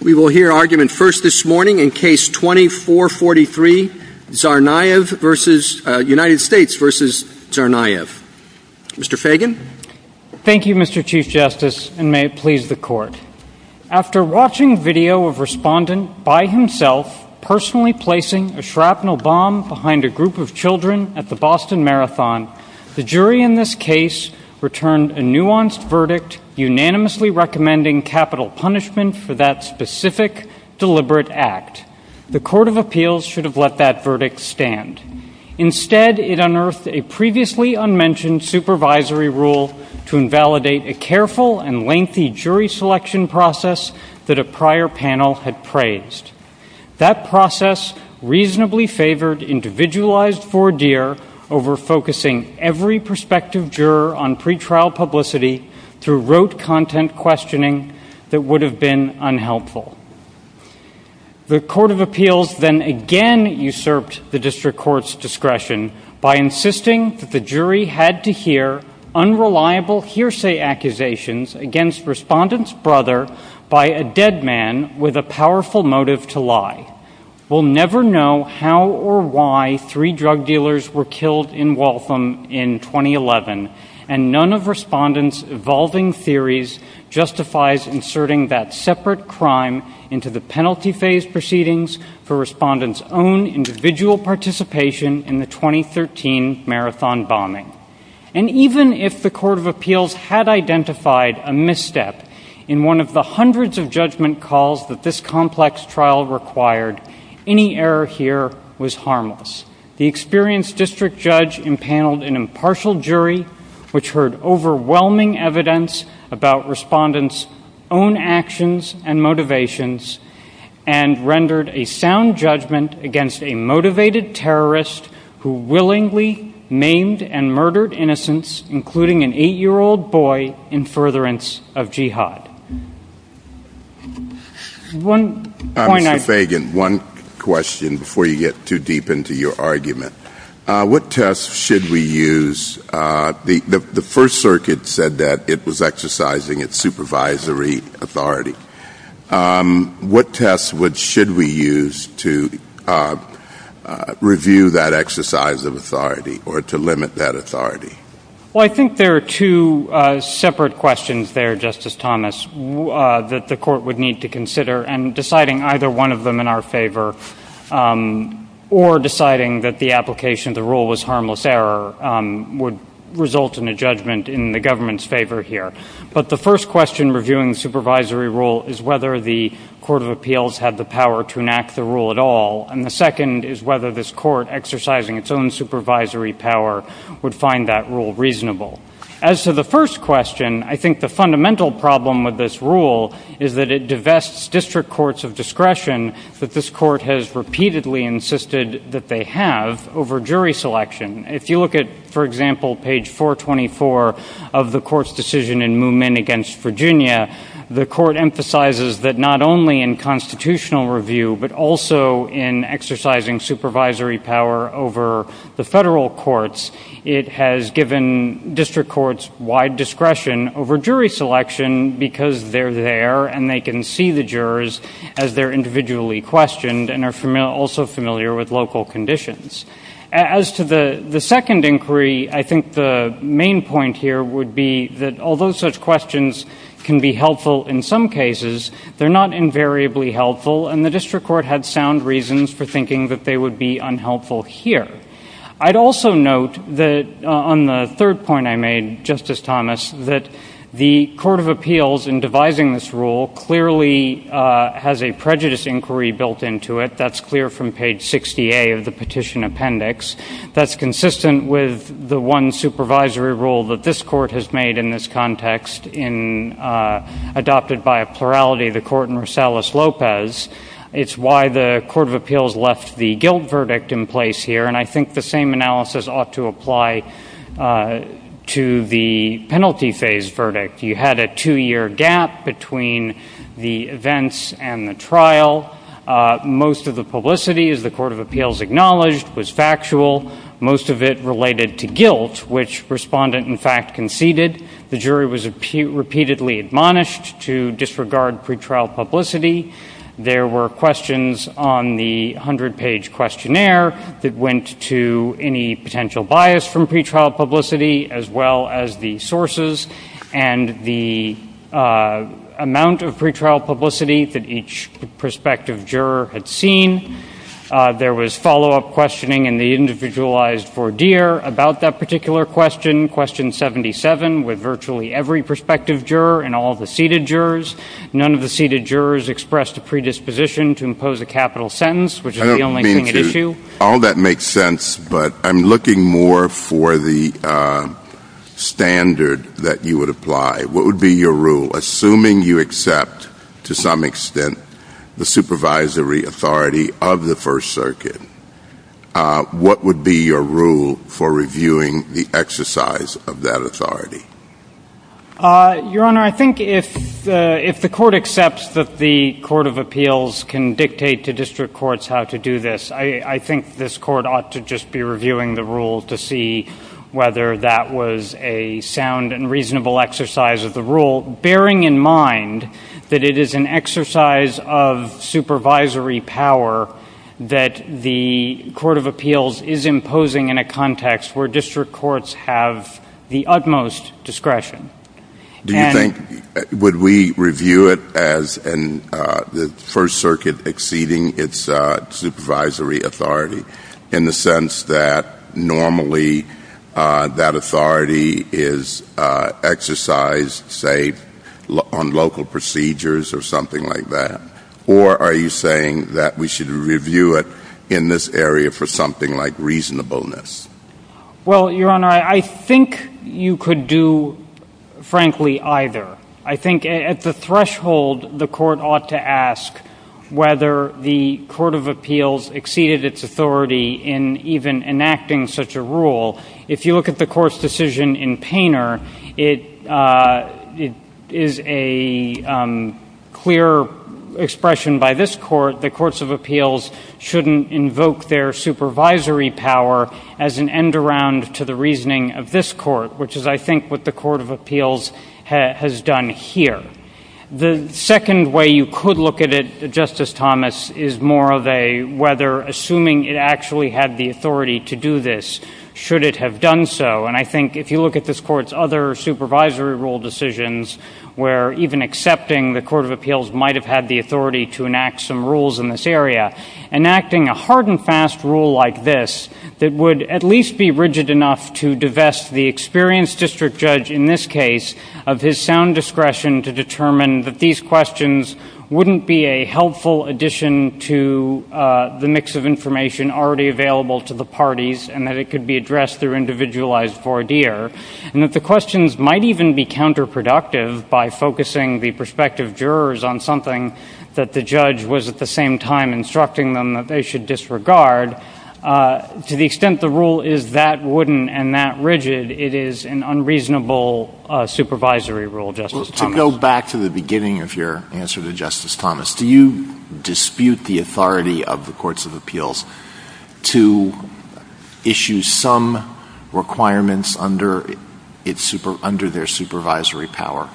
We will hear argument first this morning in Case 2443, Tsarnaev versus United States versus Tsarnaev. Mr. Fagan. Thank you, Mr. Chief Justice, and may it please the Court. After watching video of respondent by himself personally placing a shrapnel bomb behind a group of children at the Boston Marathon, the jury in this case returned a nuanced verdict unanimously recommending capital punishment for that specific, deliberate act. The Court of Appeals should have let that verdict stand. Instead, it unearthed a previously unmentioned supervisory rule to invalidate a careful and lengthy jury selection process that a prior panel had praised. That process reasonably favored individualized voir dire over focusing every prospective juror on pretrial publicity through rote content questioning that would have been unhelpful. The Court of Appeals then again usurped the district court's discretion by insisting that the jury had to hear unreliable hearsay accusations against respondent's brother by a dead man with a powerful motive to lie. We'll never know how or why 3 drug dealers were killed in Waltham in 2011, and none of respondents' evolving theories justifies inserting that separate crime into the penalty phase proceedings for respondents' own individual participation in the 2013 marathon bombing. And even if the Court of Appeals had identified a misstep in one of the hundreds of judgment calls that this complex trial required, any error here was harmless. The experienced district judge impaneled an impartial jury which heard overwhelming evidence about respondents' own actions and motivations and rendered a sound judgment against a motivated terrorist who willingly maimed and murdered innocents, including an 8-year-old boy, in furtherance of jihad. Mr. Fagan, one question before you get too deep into your argument. What test should we use? The First Circuit said that it was exercising its supervisory authority. What tests should we use to review that exercise of authority or to limit that authority? Well, I think there are 2 separate questions there, Justice Thomas, that the Court would need to consider, and deciding either one of them in our favor or deciding that the application of the rule was harmless error would result in a judgment in the government's favor here. But the first question reviewing the supervisory rule is whether the Court of Appeals had the power to enact the rule at all, and the second is whether this Court, exercising its own supervisory power, would find that rule reasonable. As to the first question, I think the fundamental problem with this rule is that it divests district courts of discretion that this Court has repeatedly insisted that they have over jury selection. If you look at, for example, page 424 of the Court's decision in Moomin against Virginia, the Court emphasizes that not only in constitutional review, but also in exercising supervisory power over the federal courts, it has given district courts wide discretion over jury selection because they're there and they can see the jurors as they're individually questioned and are also familiar with local conditions. As to the second inquiry, I think the main point here would be that although such questions can be helpful in some cases, they're not invariably helpful, and the district court had sound reasons for thinking that they would be unhelpful here. I'd also note that on the third point I made, Justice Thomas, that the Court of Appeals, in devising this rule, clearly has a prejudice inquiry built into it. That's clear from page 60A of the petition appendix. That's consistent with the one supervisory rule that this Court has made in this context adopted by a plurality of the Court in Rosales-Lopez. It's why the Court of Appeals left the guilt verdict in place here, and I think the same analysis ought to apply to the penalty phase verdict. You had a 2-year gap between the events and the trial. Most of the publicity, as the Court of Appeals acknowledged, was factual. Most of it related to guilt, which respondent, in fact, conceded. The jury was repeatedly admonished to disregard pretrial publicity. There were questions on the 100-page questionnaire that went to any potential bias from pretrial publicity, as well as the sources and the amount of pretrial publicity that each prospective juror had seen. There was follow-up questioning in the individualized voir dire about that particular question, question 77, with virtually every prospective juror and all the seated jurors. None of the seated jurors expressed a predisposition to impose a capital sentence, which is the only thing at issue. All that makes sense, but I'm looking more for the standard that you would apply. What would be your rule, assuming you accept, to some extent, the supervisory authority of the First Circuit? What would be your rule for reviewing the exercise of that authority? Your Honor, I think if the Court accepts that the Court of Appeals can dictate to district courts how to do this, I think this Court ought to just be reviewing the rule to see whether that was a sound and reasonable exercise of the rule, bearing in mind that it is an exercise of supervisory power that the Court of Appeals is imposing in a context where district courts have the utmost discretion. Do you think, would we review it as the First Circuit exceeding its supervisory authority, in the sense that normally that authority is exercised, say, on local procedures or something like that? Or are you saying that we should review it in this area for something like reasonableness? Well, Your Honor, I think you could do, frankly, either. I think at the threshold, the Court ought to ask whether the Court of Appeals exceeded its authority in even enacting such a rule. If you look at the Court's decision in Painter, it is a clear expression by this Court that courts of appeals shouldn't invoke their supervisory power as an end around to the reasoning of this Court, which is, I think, what the Court of Appeals has done here. The second way you could look at it, Justice Thomas, is more of a whether, assuming it actually had the authority to do this, should it have done so? And I think if you look at this Court's other supervisory rule decisions, where even accepting the Court of Appeals might have had the authority to enact some rules in this area, enacting a hard and fast rule like this that would at least be rigid enough to divest the experienced district judge in this case of his sound discretion to determine that these questions wouldn't be a helpful addition to the mix of information already available to the parties, and that it could be addressed through individualized voir dire, and that the questions might even be counterproductive by focusing the prospective jurors on something that the judge was at the same time instructing them that they should disregard. To the extent the rule is that wooden and that rigid, it is an unreasonable supervisory rule, Justice Thomas. To go back to the beginning of your answer to Justice Thomas, do you dispute the authority of the courts of appeals to issue some requirements under their supervisory power?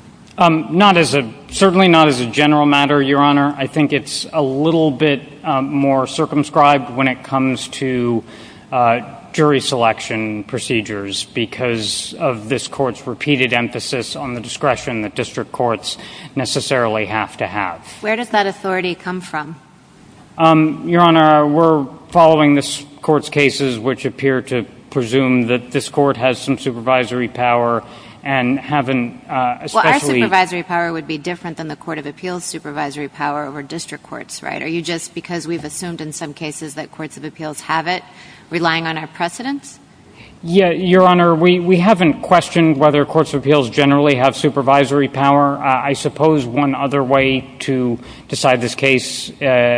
Certainly not as a general matter, Your Honor. I think it's a little bit more circumscribed when it comes to jury selection procedures because of this Court's repeated emphasis on the discretion that district courts necessarily have to have. Where does that authority come from? Your Honor, we're following this Court's cases which appear to presume that this Court has some supervisory power and haven't especially... Well, our supervisory power would be different than the Court of Appeals' supervisory power over district courts, right? Are you just, because we've assumed in some cases that courts of appeals have it, relying on our precedents? Yeah, Your Honor, we haven't questioned whether courts of appeals generally have supervisory power. I suppose one other way to decide this case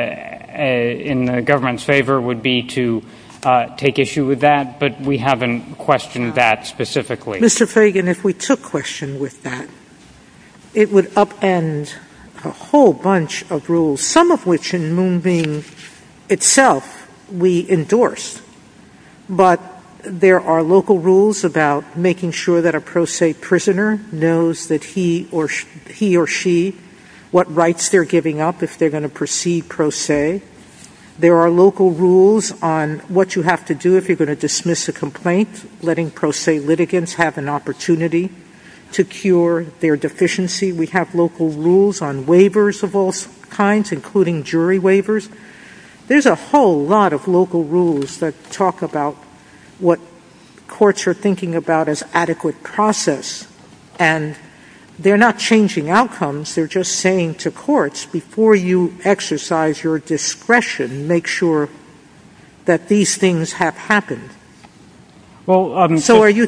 in the government's favor would be to take issue with that, but we haven't questioned that specifically. Mr. Fagan, if we took question with that, it would upend a whole bunch of rules, some of which in Moonbeam itself we endorsed. But there are local rules about making sure that a pro se prisoner knows that he or she, what rights they're giving up if they're going to proceed pro se. There are local rules on what you have to do if you're going to dismiss a complaint, letting pro se litigants have an opportunity to cure their deficiency. We have local rules on waivers of all kinds, including jury waivers. There's a whole lot of local rules that talk about what courts are thinking about as adequate process. And they're not changing outcomes. They're just saying to courts, before you exercise your discretion, make sure that these things have happened. Well, so are you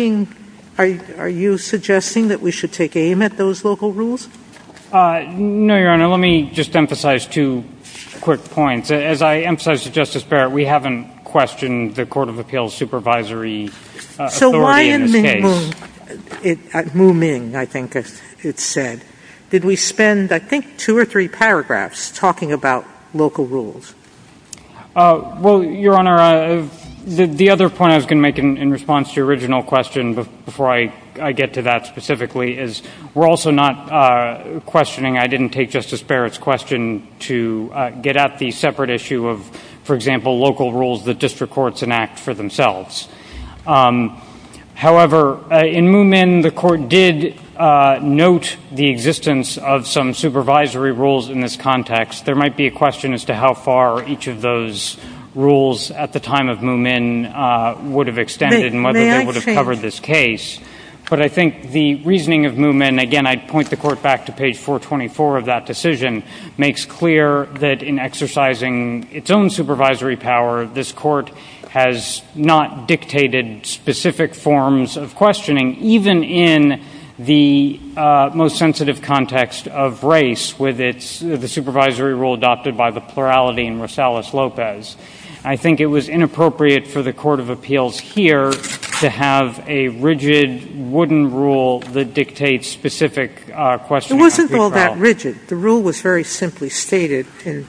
suggesting that we should take aim at those local rules? No, Your Honor. Let me just emphasize two quick points. As I emphasized to Justice Barrett, we haven't questioned the Court of Appeals supervisory authority in this case. At Mu-Ming, I think it said, did we spend, I think, 2 or 3 paragraphs talking about local rules? Well, Your Honor, the other point I was going to make in response to your original question before I get to that specifically is we're also not questioning, I didn't take Justice Barrett's question to get at the separate issue of, for example, local rules that district courts enact for themselves. However, in Mu-Min, the court did note the existence of some supervisory rules in this context. There might be a question as to how far each of those rules at the time of Mu-Min would have extended and whether they would have covered this case. But I think the reasoning of Mu-Min, again, I'd point the court back to page 424 of that decision, makes clear that in exercising its own supervisory power, this court has not dictated specific forms of questioning, even in the most sensitive context of race with the supervisory rule adopted by the plurality in Rosales-Lopez. I think it was inappropriate for the Court of Appeals here to have a rigid wooden rule that dictates specific questioning. It wasn't all that rigid. The rule was very simply stated in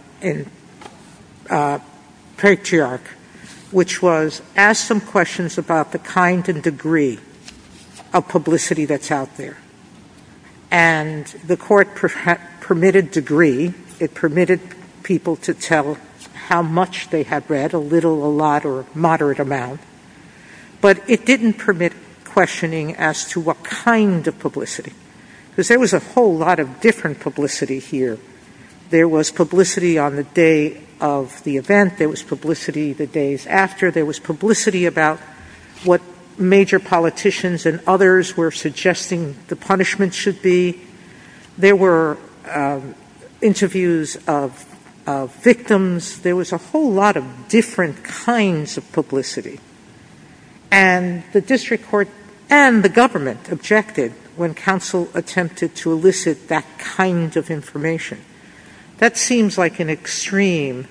Patriarch, which was ask some questions about the kind and degree of publicity that's out there. And the court permitted degree. It permitted people to tell how much they had read, a little, a lot, or a moderate amount. But it didn't permit questioning as to what kind of publicity, because there was a whole lot of different publicity here. There was publicity on the day of the event. There was publicity the days after. There was publicity about what major politicians and others were suggesting the punishment should be. There were interviews of victims. There was a whole lot of different kinds of publicity. And the district court and the government objected when counsel attempted to elicit that kind of information. That seems like an extreme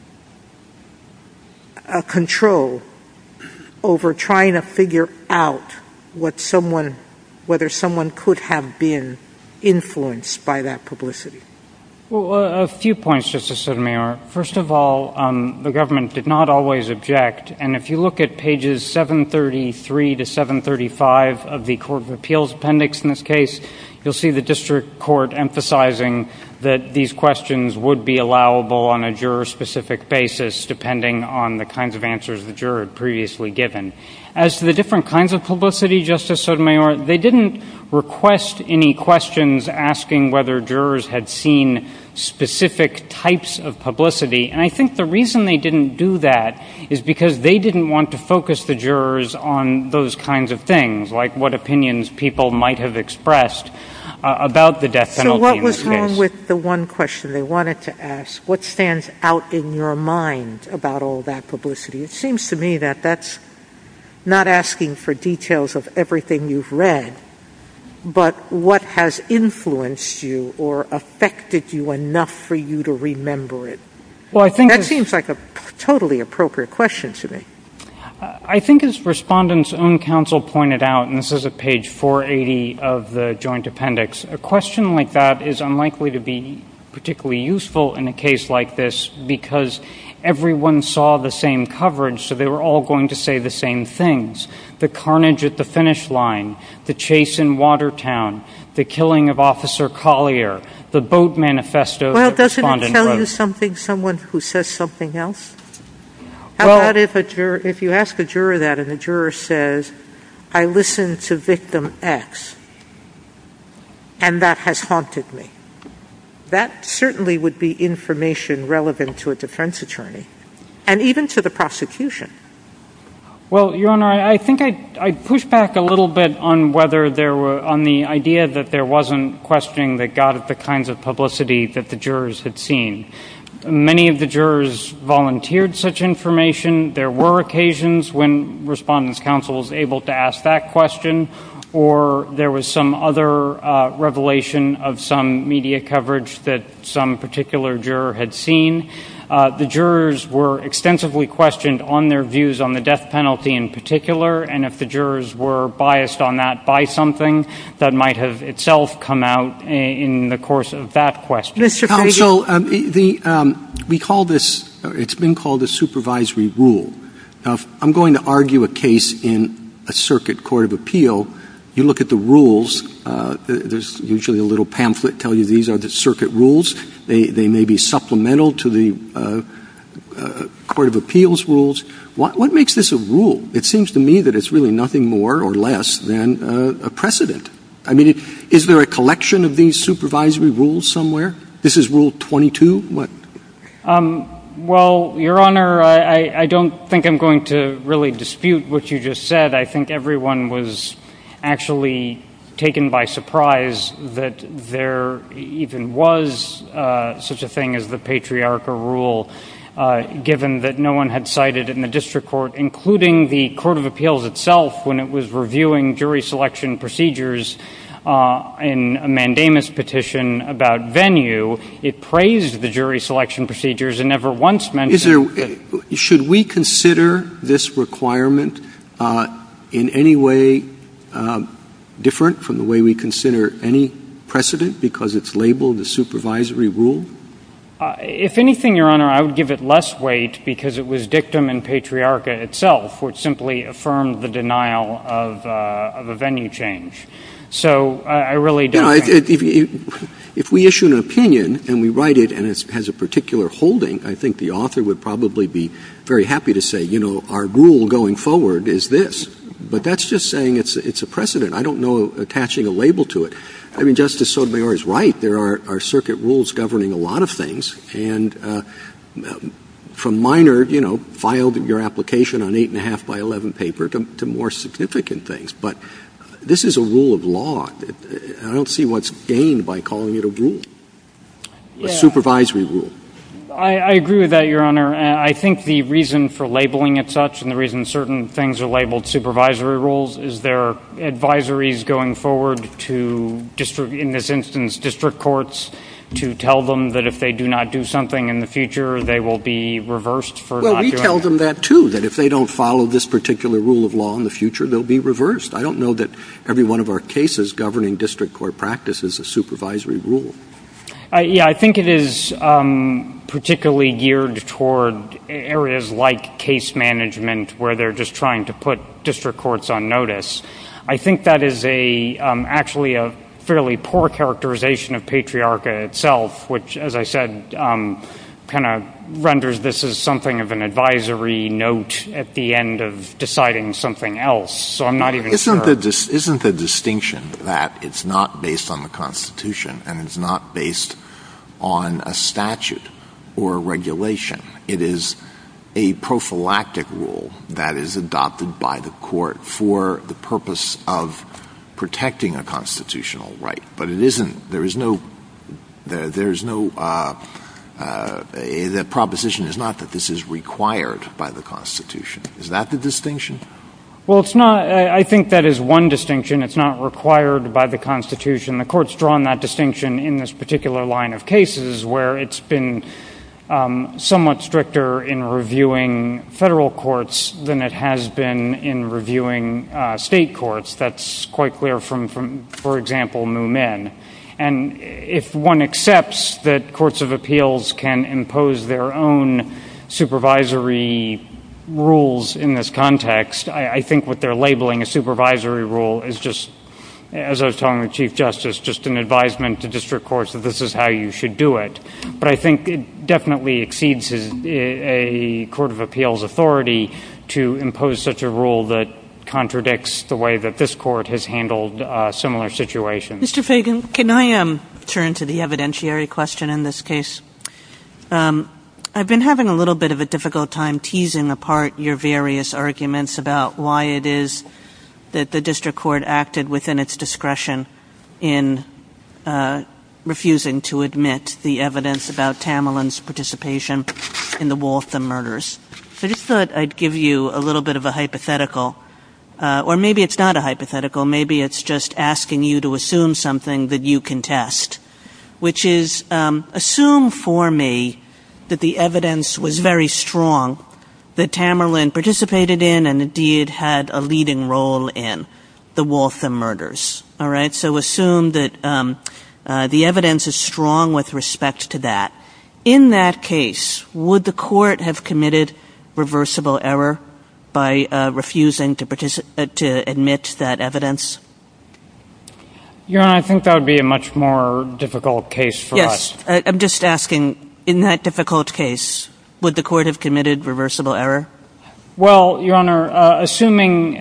control over trying to figure out whether someone could have been influenced by that publicity. Well, a few points, Justice Sotomayor. First of all, the government did not always object. And if you look at pages 733 to 735 of the Court of Appeals appendix in this case, you'll see the district court emphasizing that these questions would be allowable on a juror-specific basis depending on the kinds of answers the juror had previously given. As to the different kinds of publicity, Justice Sotomayor, they didn't request any questions asking whether jurors had seen specific types of publicity. And I think the reason they didn't do that is because they didn't want to focus the jurors on those kinds of things, like what opinions people might have expressed about the death penalty in this case. So what was wrong with the one question they wanted to ask? What stands out in your mind about all that publicity? It seems to me that that's not asking for details of everything you've read, but what has influenced you or affected you enough for you to remember it. Well, I think that seems like a totally appropriate question to me. I think as Respondent's own counsel pointed out, and this is at page 480 of the Joint Appendix, a question like that is unlikely to be particularly useful in a case like this because everyone saw the same coverage, so they were all going to say the same things. The carnage at the finish line, the chase in Watertown, the killing of Officer Collier, the boat manifesto that Respondent doesn't it tell wrote. you something, someone who says something else? How about if you ask a juror that and the juror says, I listened to victim X, and that has haunted me? That certainly would be information relevant to a defense attorney and even to the prosecution. Well, Your Honor, I think I'd push back a little bit on whether on the idea that there wasn't questioning that got at the kinds of publicity that the jurors had seen. Many of the jurors volunteered such information. There were occasions when Respondent's counsel was able to ask that question, or there was some other revelation of some media coverage that some particular juror had seen. The jurors were extensively questioned on their views on the death penalty in particular, and if the jurors were biased on that by something, that might have itself come out in the course of that question. Mr. Counsel, we call this, it's been called a supervisory rule. Now, if I'm going to argue a case in a circuit court of appeal, you look at the rules. There's usually a little pamphlet tell you these are the circuit rules. They may be supplemental to the Court of Appeals rules. What makes this a rule? It seems to me that it's really nothing more or less than a precedent. I mean, is there a collection of these supervisory rules somewhere? This is Rule 22? What? Well, Your Honor, I don't think I'm going to really dispute what you just said. I think everyone was actually taken by surprise that there even was such a thing as the patriarchal rule, given that no one had cited it in the district court, including the Court of Appeals itself when it was reviewing jury selection procedures in a mandamus petition about venue. It praised the jury selection procedures and never once mentioned should we consider this requirement in any way different from the way we consider any precedent because it's labeled a supervisory rule? If anything, Your Honor, I would give it less weight because it was dictum in Patriarcha itself, which simply affirmed the denial of a venue change. So I really don't think... If we issue an opinion and we write it and it has a particular holding, I think the author would probably be very happy to say, our rule going forward is this. But that's just saying it's a precedent. I don't know attaching a label to it. I mean, Justice Sotomayor is right. There are circuit rules governing a lot of things. And from minor, filed your application on 8.5 by 11 paper to more significant things. But this is a rule of law. I don't see what's gained by calling it a rule, a supervisory rule. I agree with that, Your Honor. I think the reason for labeling it such and the reason certain things are labeled supervisory rules is there are advisories going forward to in this instance, district courts to tell them that if they do not do something in the future, they will be reversed for not doing it. Well, we tell them that, too, that if they don't follow this particular rule of law in the future, they'll be reversed. I don't know that every one of our cases governing district court practice is a supervisory rule. I think it is particularly geared toward areas like case management where they're just trying to put district courts on notice. I think that is actually a fairly poor characterization of Patriarcha itself, which, as I said, kind of renders this as something of an advisory note at the end of deciding something else. So I'm not even sure. Isn't the distinction that it's not based on the Constitution and it's not based on a statute or a regulation? It is a prophylactic rule that is adopted by the court for the purpose of protecting a constitutional right. But it isn't. The proposition is not that this is required by the Constitution. Is that the distinction? Well, it's not. I think that is one distinction. It's not required by the Constitution. The Court's drawn that distinction in this particular line of cases where it's been somewhat stricter in reviewing federal courts than it has been in reviewing state courts. That's quite clear from for example, Moomin. And if one accepts that courts of appeals can impose their own supervisory rules in this context, I think what they're labeling a supervisory rule is just, as I was telling the Chief Justice, just an advisement to district courts that this is how you should do it. But I think it definitely exceeds a court of appeals authority to impose such a rule that contradicts the way that this court has handled similar situations. Mr. Fagan, can I turn to the evidentiary question in this case? I've been having a little bit of a difficult time teasing apart your various arguments about why it is that the district court acted within its discretion in refusing to admit the evidence about Tamerlan's participation in the Waltham murders. So I just thought I'd give you a little bit of a hypothetical. Or maybe it's not a hypothetical. Maybe it's just asking you to assume something that you contest, which is assume for me that the evidence was very strong that Tamerlan participated in and indeed had a leading role in the Waltham murders. All right? So assume that the evidence is strong with respect to that. In that case, would the court have committed reversible error by refusing to admit that evidence? Your Honor, I think that would be a much more difficult case for us. Yes. I'm just asking, in that difficult case, would the court have committed reversible error? Well, Your Honor, assuming,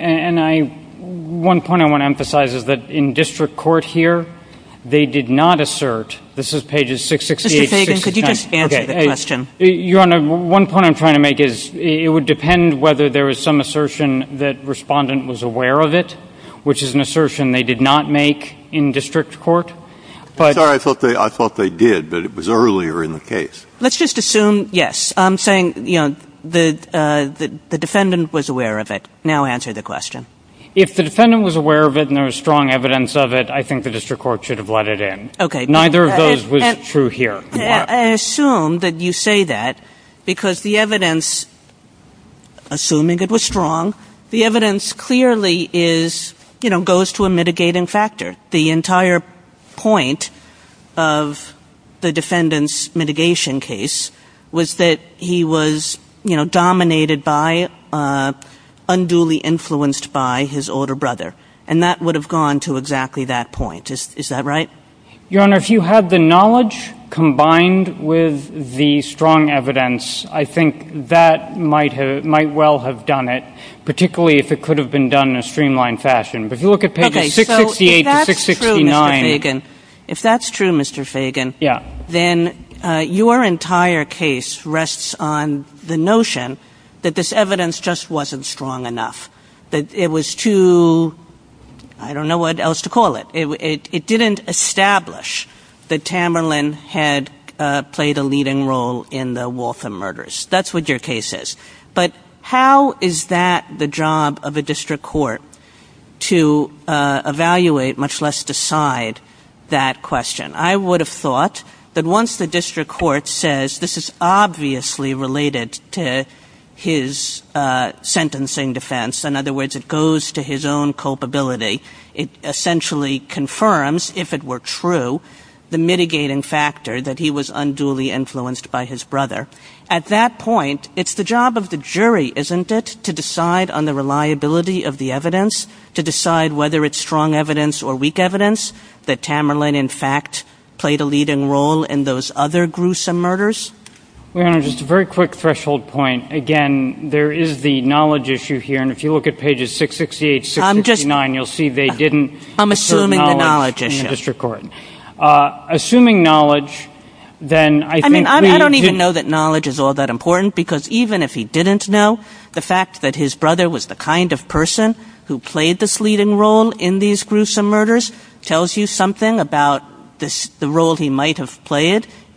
one point I want to emphasize is that in district court here, they did not assert, this is pages 668 Mr. Fagan, 669. could you just answer the question? Your Honor, one point I'm trying to make is it would depend whether there was some assertion that respondent was aware of it, which is an assertion they did not make in district court. But sorry, I thought they did, but it was earlier in the case. Let's just assume, yes. I'm saying, the defendant was aware of it. Now answer the question. If the defendant was aware of it and there was strong evidence of it, I think the district court should have let it in. Okay. Neither of those was true here. I assume that you say that because the evidence, assuming it was strong, the evidence clearly is, goes to a mitigating factor. The entire point of the defendant's mitigation case was that he was, dominated by, unduly influenced by his older brother. And that would have gone to exactly that point. Is that right? Your Honor, if you had the knowledge combined with the strong evidence, I think that might well have done it, particularly if it could have been done in a streamlined fashion. But if you look at pages 668 to 669. If that's true, Mr. Fagan, yeah, then your entire case rests on the notion that this evidence just wasn't strong enough, that it was too, I don't know what else to call it. It didn't establish that Tamerlan had played a leading role in the Waltham murders. That's what your case is. But how is that the job of a district court to evaluate, much less decide, that question? I would have thought that once the district court says this is obviously related to his sentencing defense, in other words, it goes to his own culpability, it essentially confirms, if it were true, the mitigating factor that he was unduly influenced by his brother. At that point, it's the job of the jury, isn't it, to decide on the reliability of the evidence, to decide whether it's strong evidence or weak evidence that Tamerlan, in fact, played a leading role in those other gruesome murders? Your Honor, just a very quick threshold point. Again, there is the knowledge issue here, and if you look at pages 668, 669, you'll see they didn't. I'm assuming the knowledge issue in the district court. Assuming knowledge, then I think I don't even know that knowledge is all that important, because even if he didn't know, the fact that his brother was the kind of person who played this leading role in these gruesome murders tells you something about the role he might have played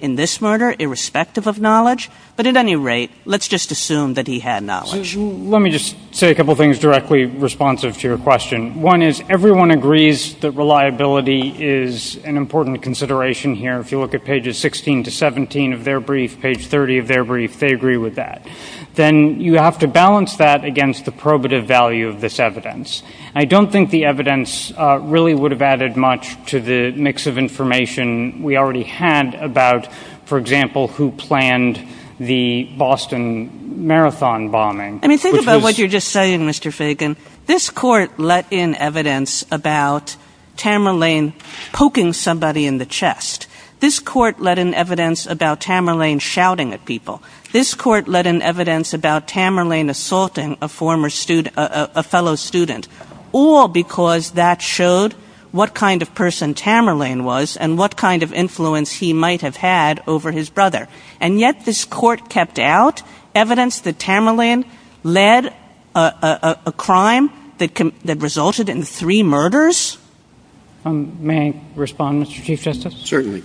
in this murder, irrespective of knowledge. But at any rate, let's just assume that he had knowledge. So let me just say a couple things directly responsive to your question. One is everyone agrees that reliability is an important consideration here. If you look at pages 16 to 17 of their brief, page 30 of their brief, they agree with that. Then you have to balance that against the probative value of this evidence. I don't think the evidence really would have added much to the mix of information we already had about, for example, who planned the Boston Marathon bombing. I mean, think about what you're just saying, Mr. Fagan. This court let in evidence about Tamerlane poking somebody in the chest. This court let in evidence about Tamerlane shouting at people. This court let in evidence about Tamerlane assaulting a former student, a fellow student, all because that showed what kind of person Tamerlane was and what kind of influence he might have had over his brother. And yet this court kept out evidence that Tamerlane led a crime that resulted in 3 murders? May I respond, Mr. Chief Justice? Certainly.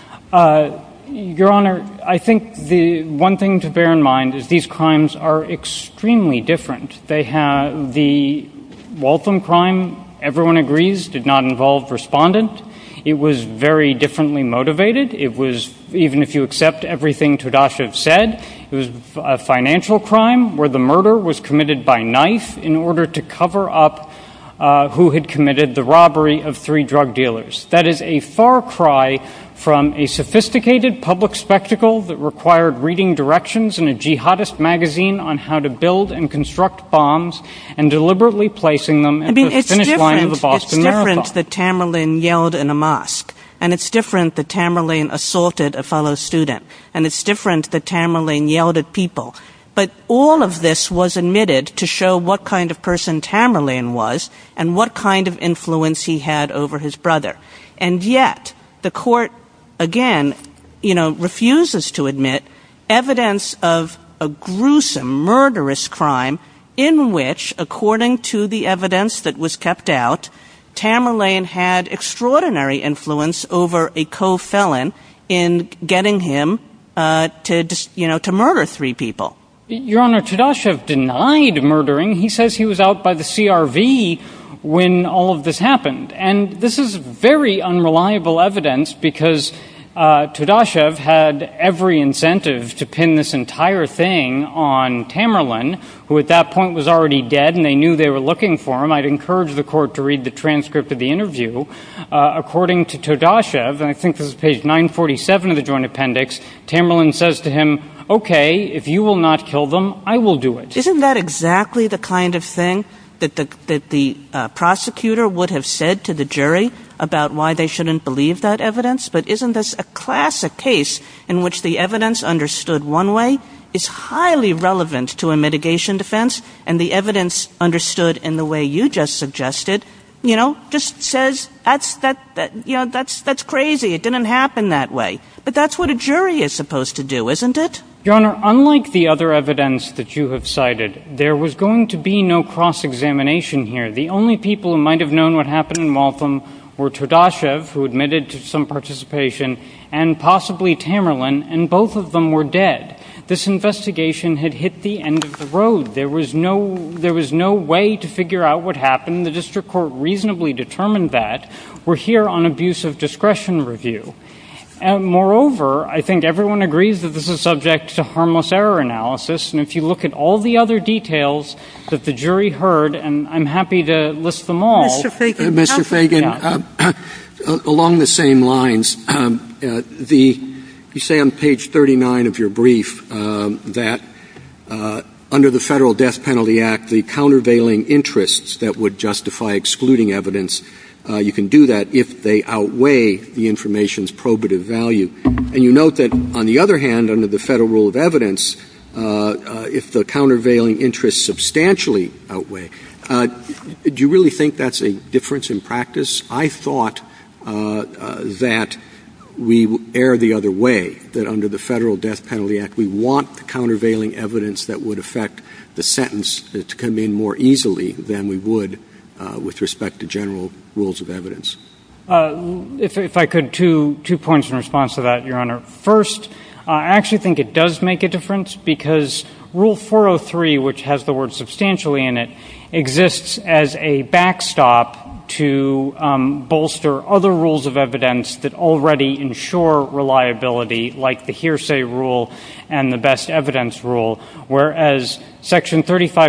Your Honor, I think the one thing to bear in mind is these crimes are extremely different. They have the Waltham crime, everyone agrees, did not involve respondent. It was very differently motivated. It was, even if you accept everything Tudashev said, it was a financial crime where the murder was committed by knife in order to cover up who had committed the robbery of 3 drug dealers. That is a far cry from a sophisticated public spectacle that required reading directions in a jihadist magazine on how to build and construct bombs and deliberately placing them at the finish line of the Boston Marathon. It's different that Tamerlane yelled in a mosque, and it's different that Tamerlane assaulted a fellow student, and it's different that Tamerlane yelled at people. But all of this was admitted to show what kind of person Tamerlane was and what kind of influence he had over his brother. And yet, the court, again, refuses to admit evidence of a gruesome, murderous crime in which, according to the evidence that was kept out, Tamerlane had extraordinary influence over a co-felon in getting him to murder 3 people. Your Honor, Tudashev denied murdering. He says he was out by the CRV when all of this happened. And this is very unreliable evidence because Tudashev had every incentive to pin this entire thing on Tamerlane, who at that point was already dead, and they knew they were looking for him. I'd encourage the court to read the transcript of the interview. According to Tudashev, and I think this is page 947 of the Joint Appendix, Tamerlane says to him, "Okay, if you will not kill them, I will do it." Isn't that exactly the kind of thing that the prosecutor would have said to the jury about why they shouldn't believe that evidence? But isn't this a classic case in which the evidence understood one way is highly relevant to a mitigation defense, and the evidence understood in the way you just suggested, just says that's crazy. It didn't happen that way. But that's what a jury is supposed to do, isn't it? Your Honor, unlike the other evidence that you have cited, there was going to be no cross-examination here. The only people who might have known what happened in Waltham were Tudashev, who admitted to some participation, and possibly Tamerlane, and both of them were dead. This investigation had hit the end of the road. There was no way to figure out what happened. The district court reasonably determined that. We're here on abuse of discretion review. And moreover, I think everyone agrees that this is subject to harmless error analysis, and if you look at all the other details that the jury heard, and I'm happy to list them all. Mr. Fagan, along the same lines, you say on page 39 of your brief that under the Federal Death Penalty Act, the countervailing interests that would justify excluding evidence, you can do that if they outweigh the information's probative value. And you note that, on the other hand, under the Federal Rule of Evidence, if the countervailing interests substantially outweigh. Do you really think that's a difference in practice? I thought that we err the other way, that under the Federal Death Penalty Act, we want the countervailing evidence that would affect the sentence to come in more easily than we would with respect to general rules of evidence. If I could, two points in response to that, Your Honor. First, I actually think it does make a difference because Rule 403, which has the word substantially in it, exists as a backstop to bolster other rules of evidence that already ensure reliability, like the hearsay rule and the best evidence rule, whereas Section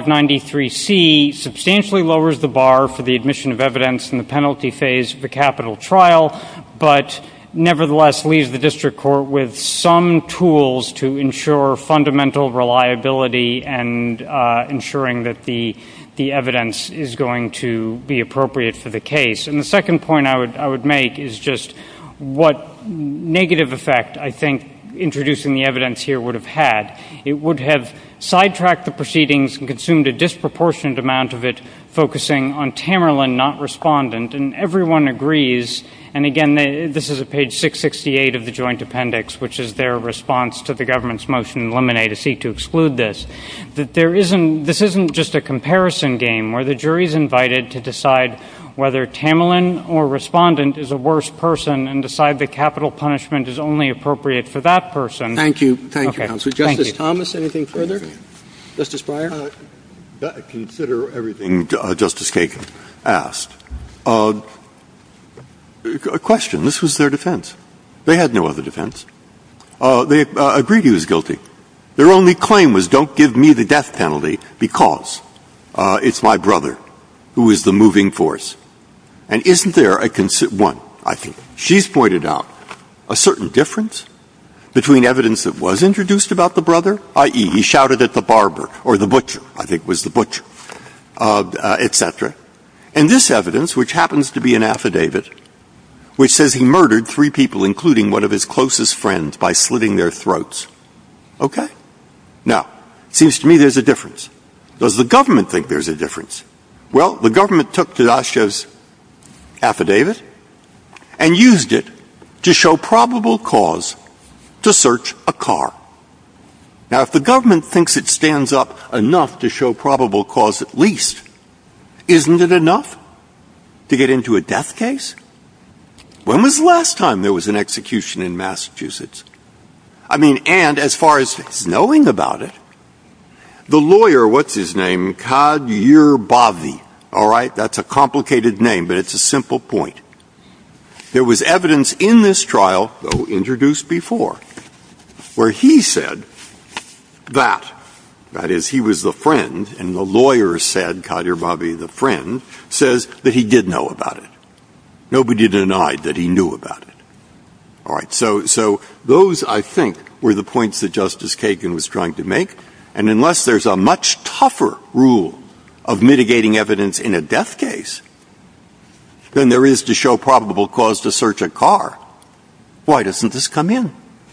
3593C substantially lowers the bar for the admission of evidence in the penalty phase of a capital trial, but nevertheless leaves the district court with some tools to ensure fundamental reliability and ensuring that the evidence is going to be appropriate for the case. And the second point I would make is just what negative effect I think introducing the evidence here would have had. It would have sidetracked the proceedings and consumed a disproportionate amount of it, focusing on Tamerlan, not respondent. And everyone agrees, and again, this is at page 668 of the Joint Appendix, which is their response to the government's motion to eliminate to seek to exclude this, that this isn't just a comparison game where the jury is invited to decide whether Tamerlan or respondent is a worse person and decide that capital punishment is only appropriate for that person. Thank you. Thank you, Counsel. Justice Thomas, anything further? Justice Breyer? Consider everything Justice Kagan asked. A question. This was their defense. They had no other defense. They agreed he was guilty. Their only claim was, don't give me the death penalty because it's my brother who is the moving force. And isn't there one, I think she's pointed out, a certain difference between evidence that was introduced about the brother, i.e. he shouted at the barber or the butcher, I think it was the butcher, etc., and this evidence, which happens to be an affidavit, which says he murdered 3 people, including one of his closest friends, by slitting their throats. Okay? Now, it seems to me there's a difference. Does the government think there's a difference? Well, the government took Tadashev's affidavit and used it to show probable cause to search a car. Now, if the government thinks it stands up enough to show probable cause at least, isn't it enough to get into a death case? When was the last time there was an execution in Massachusetts? And as far as his knowing about it, the lawyer, what's his name? Kadyr-Bavi. All right? That's a complicated name, but it's a simple point. There was evidence in this trial, though introduced before, where he said that is, he was the friend, and the lawyer said, Kadyr-Bavi, the friend, says that he did know about it. Nobody denied that he knew about it. All right, so those, I think, were the points that Justice Kagan was trying to make. And unless there's a much tougher rule of mitigating evidence in a death case than there is to show probable cause to search a car, why doesn't this come in?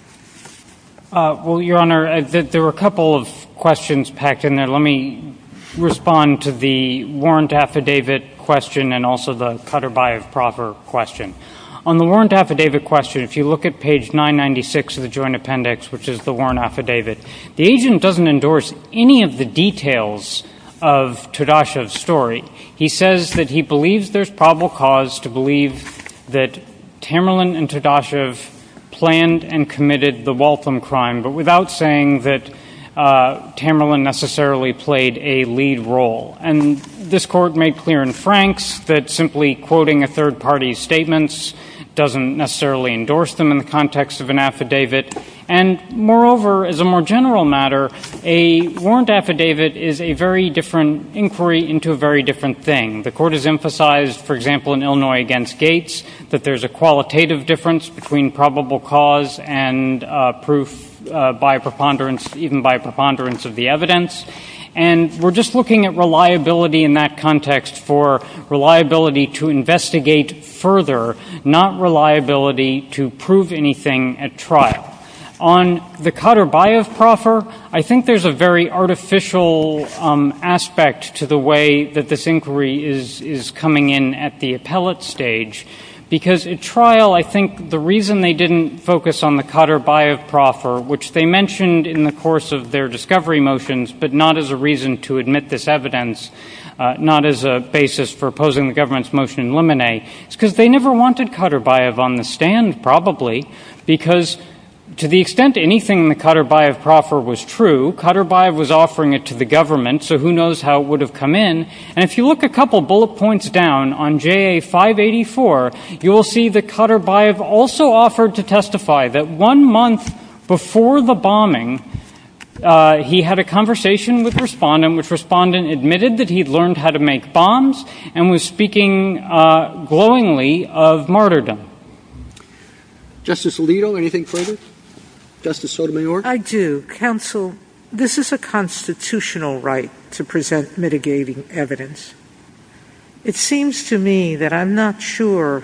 Well, Your Honor, there were a couple of questions packed in there. Let me respond to the warrant affidavit question and also the Kadyr-Bavi proffer question. On the warrant affidavit question, if you look at page 996 of the Joint Appendix, which is the warrant affidavit, the agent doesn't endorse any of the details of Tadashev's story. He says that he believes there's probable cause to believe that Tamerlan and Tadashev planned and committed the Waltham crime, but without saying that Tamerlan necessarily played a lead role. And this Court made clear in Franks that simply quoting a third party's statements doesn't necessarily endorse them in the context of an affidavit. And moreover, as a more general matter, a warrant affidavit is a very different inquiry into a very different thing. The Court has emphasized, for example, in Illinois against Gates, that there's a qualitative difference between probable cause and proof by preponderance, even by preponderance of the evidence. And we're just looking at reliability in that context for reliability to investigate further, not reliability to prove anything at trial. On the Kadyr-Bavi proffer, I think there's a very artificial aspect to the way that this inquiry is coming in at the appellate stage, because at trial, I think the reason they didn't focus on the Kadyr-Bavi proffer, which they mentioned in the course of their discovery motions, but not as a reason to admit this evidence, not as a basis for opposing the government's motion in limine, is because they never wanted Kaderbayev on the stand, probably, because to the extent anything in the Kaderbayev proffer was true, Kaderbayev was offering it to the government, so who knows how it would have come in. And if you look a couple bullet points down on JA 584, you will see that Kaderbayev also offered to testify that 1 month before the bombing, he had a conversation with Respondent, which Respondent admitted that he'd learned how to make bombs and was speaking glowingly of martyrdom. Justice Alito, anything further? Justice Sotomayor? I do. Counsel, this is a constitutional right to present mitigating evidence. It seems to me that I'm not sure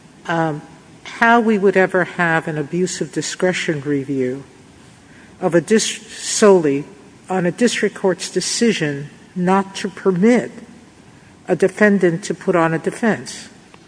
how we would ever have an abuse of discretion review of solely on a district court's decision not to permit a defendant to put on a defense.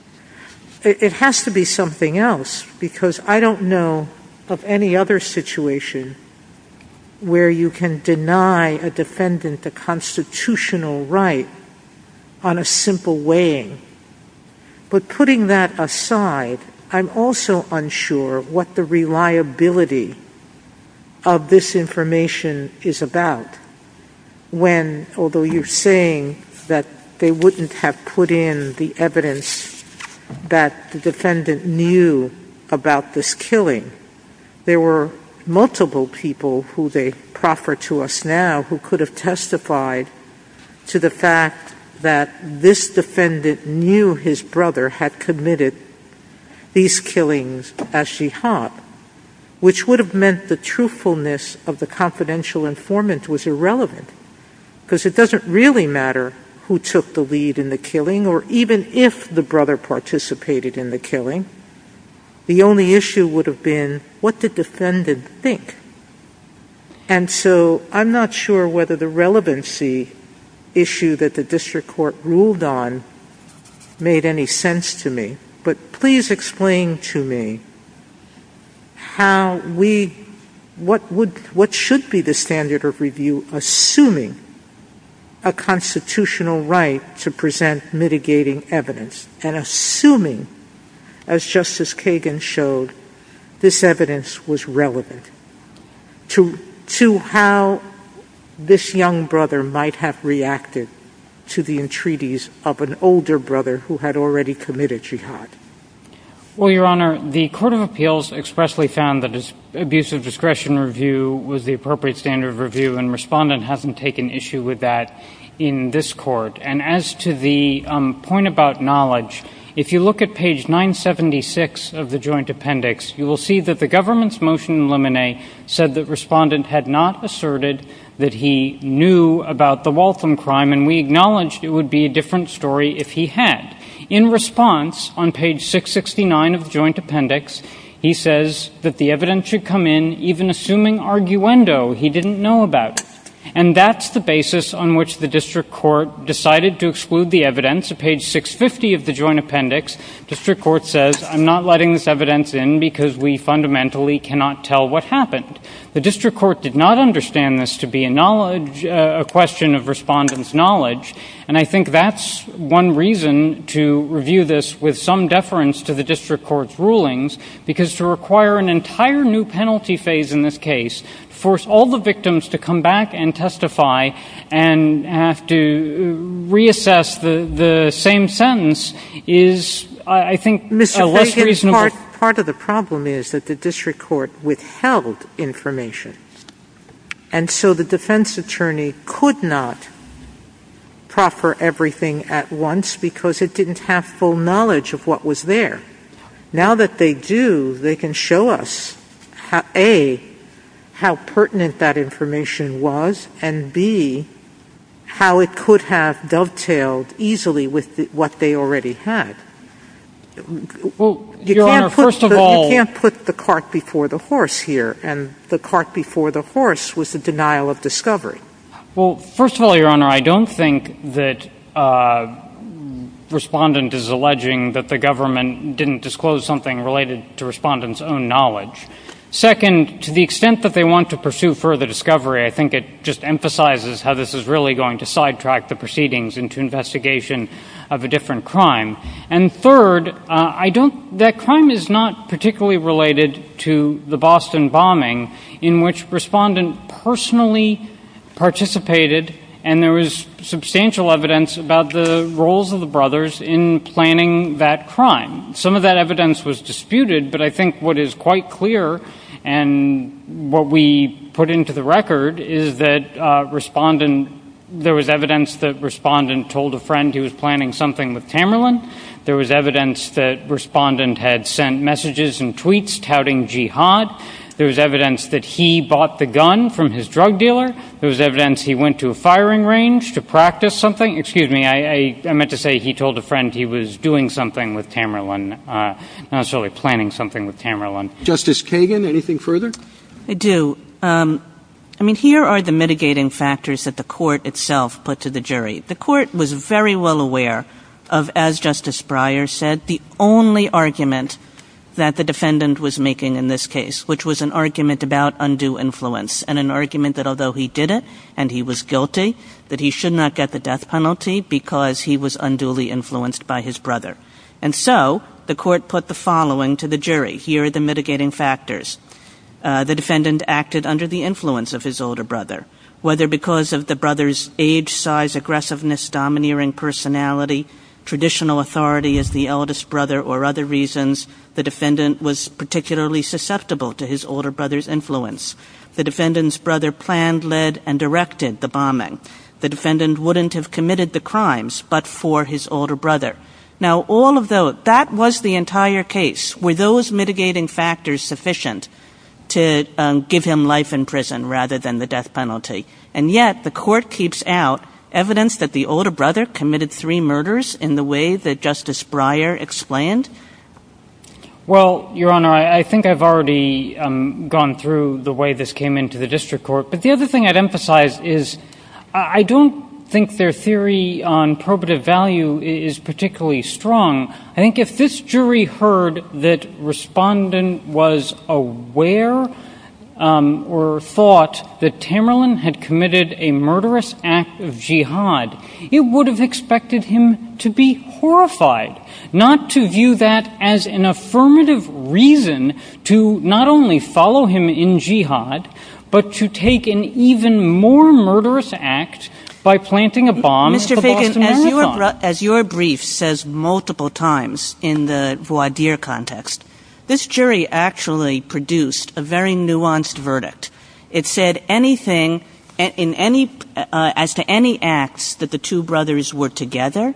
It has to be something else, because I don't know of any other situation where you can deny a defendant a constitutional right on a simple weighing. But putting that aside, I'm also unsure what the reliability of this information is about when, although you're saying that they wouldn't have put in the evidence that the defendant knew about this killing, there were multiple people who they proffer to us now who could have testified to the fact that this defendant knew his brother had committed these killings as jihad, which would have meant the truthfulness of the confidential informant was irrelevant, because it doesn't really matter who took the lead in the killing or even if the brother participated in the killing. The only issue would have been, what did the defendant think? And so I'm not sure whether the relevancy issue that the district court ruled on made any sense to me. But please explain to me how what should be the standard of review, assuming a constitutional right to present mitigating evidence, and assuming, as Justice Kagan showed, this evidence was relevant to how this young brother might have reacted to the entreaties of an older brother who had already committed jihad. Well, Your Honor, the Court of Appeals expressly found that abuse of discretion review was the appropriate standard of review, and Respondent hasn't taken issue with that in this Court. And as to the point about knowledge, if you look at page 976 of the Joint Appendix, you will see that the government's motion in limine said that Respondent had not asserted that he knew about the Waltham crime, and we acknowledged it would be a different story if he had. In response, on page 669 of the Joint Appendix, he says that the evidence should come in even assuming arguendo he didn't know about it. And that's the basis on which the district court decided to exclude the evidence. At page 650 of the Joint Appendix, district court says, I'm not letting this evidence in because we fundamentally cannot tell what happened. The district court did not understand this to be a question of Respondent's knowledge, and I think that's one reason to review this with some deference to the district court's rulings, because to require an entire new penalty phase in this case, force all the victims to come back and testify and have to reassess the same sentence is, I think, a less reasonable. Part of the problem is that the district court withheld information. And so the defense attorney could not proffer everything at once because it didn't have full knowledge of what was there. Now that they do, they can show us, how pertinent that information was, and B, how it could have dovetailed easily with what they already had. Well, Your Honor, first of all, you can't put the cart before the horse here, and the cart before the horse was the denial of discovery. Well, first of all, Your Honor, I don't think that Respondent is alleging that the government didn't disclose something related to Respondent's own knowledge. Second, to the extent that they want to pursue further discovery, I think it just emphasizes how this is really going to sidetrack the proceedings into investigation of a different crime. And third, that crime is not particularly related to the Boston bombing, in which respondent personally participated, and there was substantial evidence about the roles of the brothers in planning that crime. Some of that evidence was disputed, but I think what is quite clear and what we put into the record is that there was evidence that respondent told a friend he was planning something with Tamerlan. There was evidence that respondent had sent messages and tweets touting jihad. There was evidence that he bought the gun from his drug dealer. There was evidence he went to a firing range to practice something. Excuse me, I meant to say he told a friend he was doing something with Tamerlan, not necessarily planning something with Tamerlan. Justice Kagan, anything further? I do. Here are the mitigating factors that the court itself put to the jury. The court was very well aware of, as Justice Breyer said, the only argument that the defendant was making in this case, which was an argument about undue influence, and an argument that although he did it and he was guilty, that he should not get the death penalty because he was unduly influenced by his brother. And so the court put the following to the jury. Here are the mitigating factors. The defendant acted under the influence of his older brother, whether because of the brother's age, size, aggressiveness, domineering personality, traditional authority as the eldest brother, or other reasons. The defendant was particularly susceptible to his older brother's influence. The defendant's brother planned, led, and directed the bombing. The defendant wouldn't have committed the crimes but for his older brother. Now, all of those, that was the entire case. Were those mitigating factors sufficient to give him life in prison rather than the death penalty? And yet the court keeps out evidence that the older brother committed 3 murders in the way that Justice Breyer explained? Well, Your Honor, I think I've already gone through the way this came into the district court. But the other thing I'd emphasize is I don't think their theory on probative value is particularly strong. I think if this jury heard that respondent was aware or thought that Tamerlan had committed a murderous act of jihad, it would have expected him to be horrified, not to view that as an affirmative reason to not only follow him in jihad, but to take an even more murderous act by planting a bomb at the Boston Marathon. As your brief says multiple times in the voir dire context, this jury actually produced a very nuanced verdict. It said anything as to any acts that the 2 brothers were together,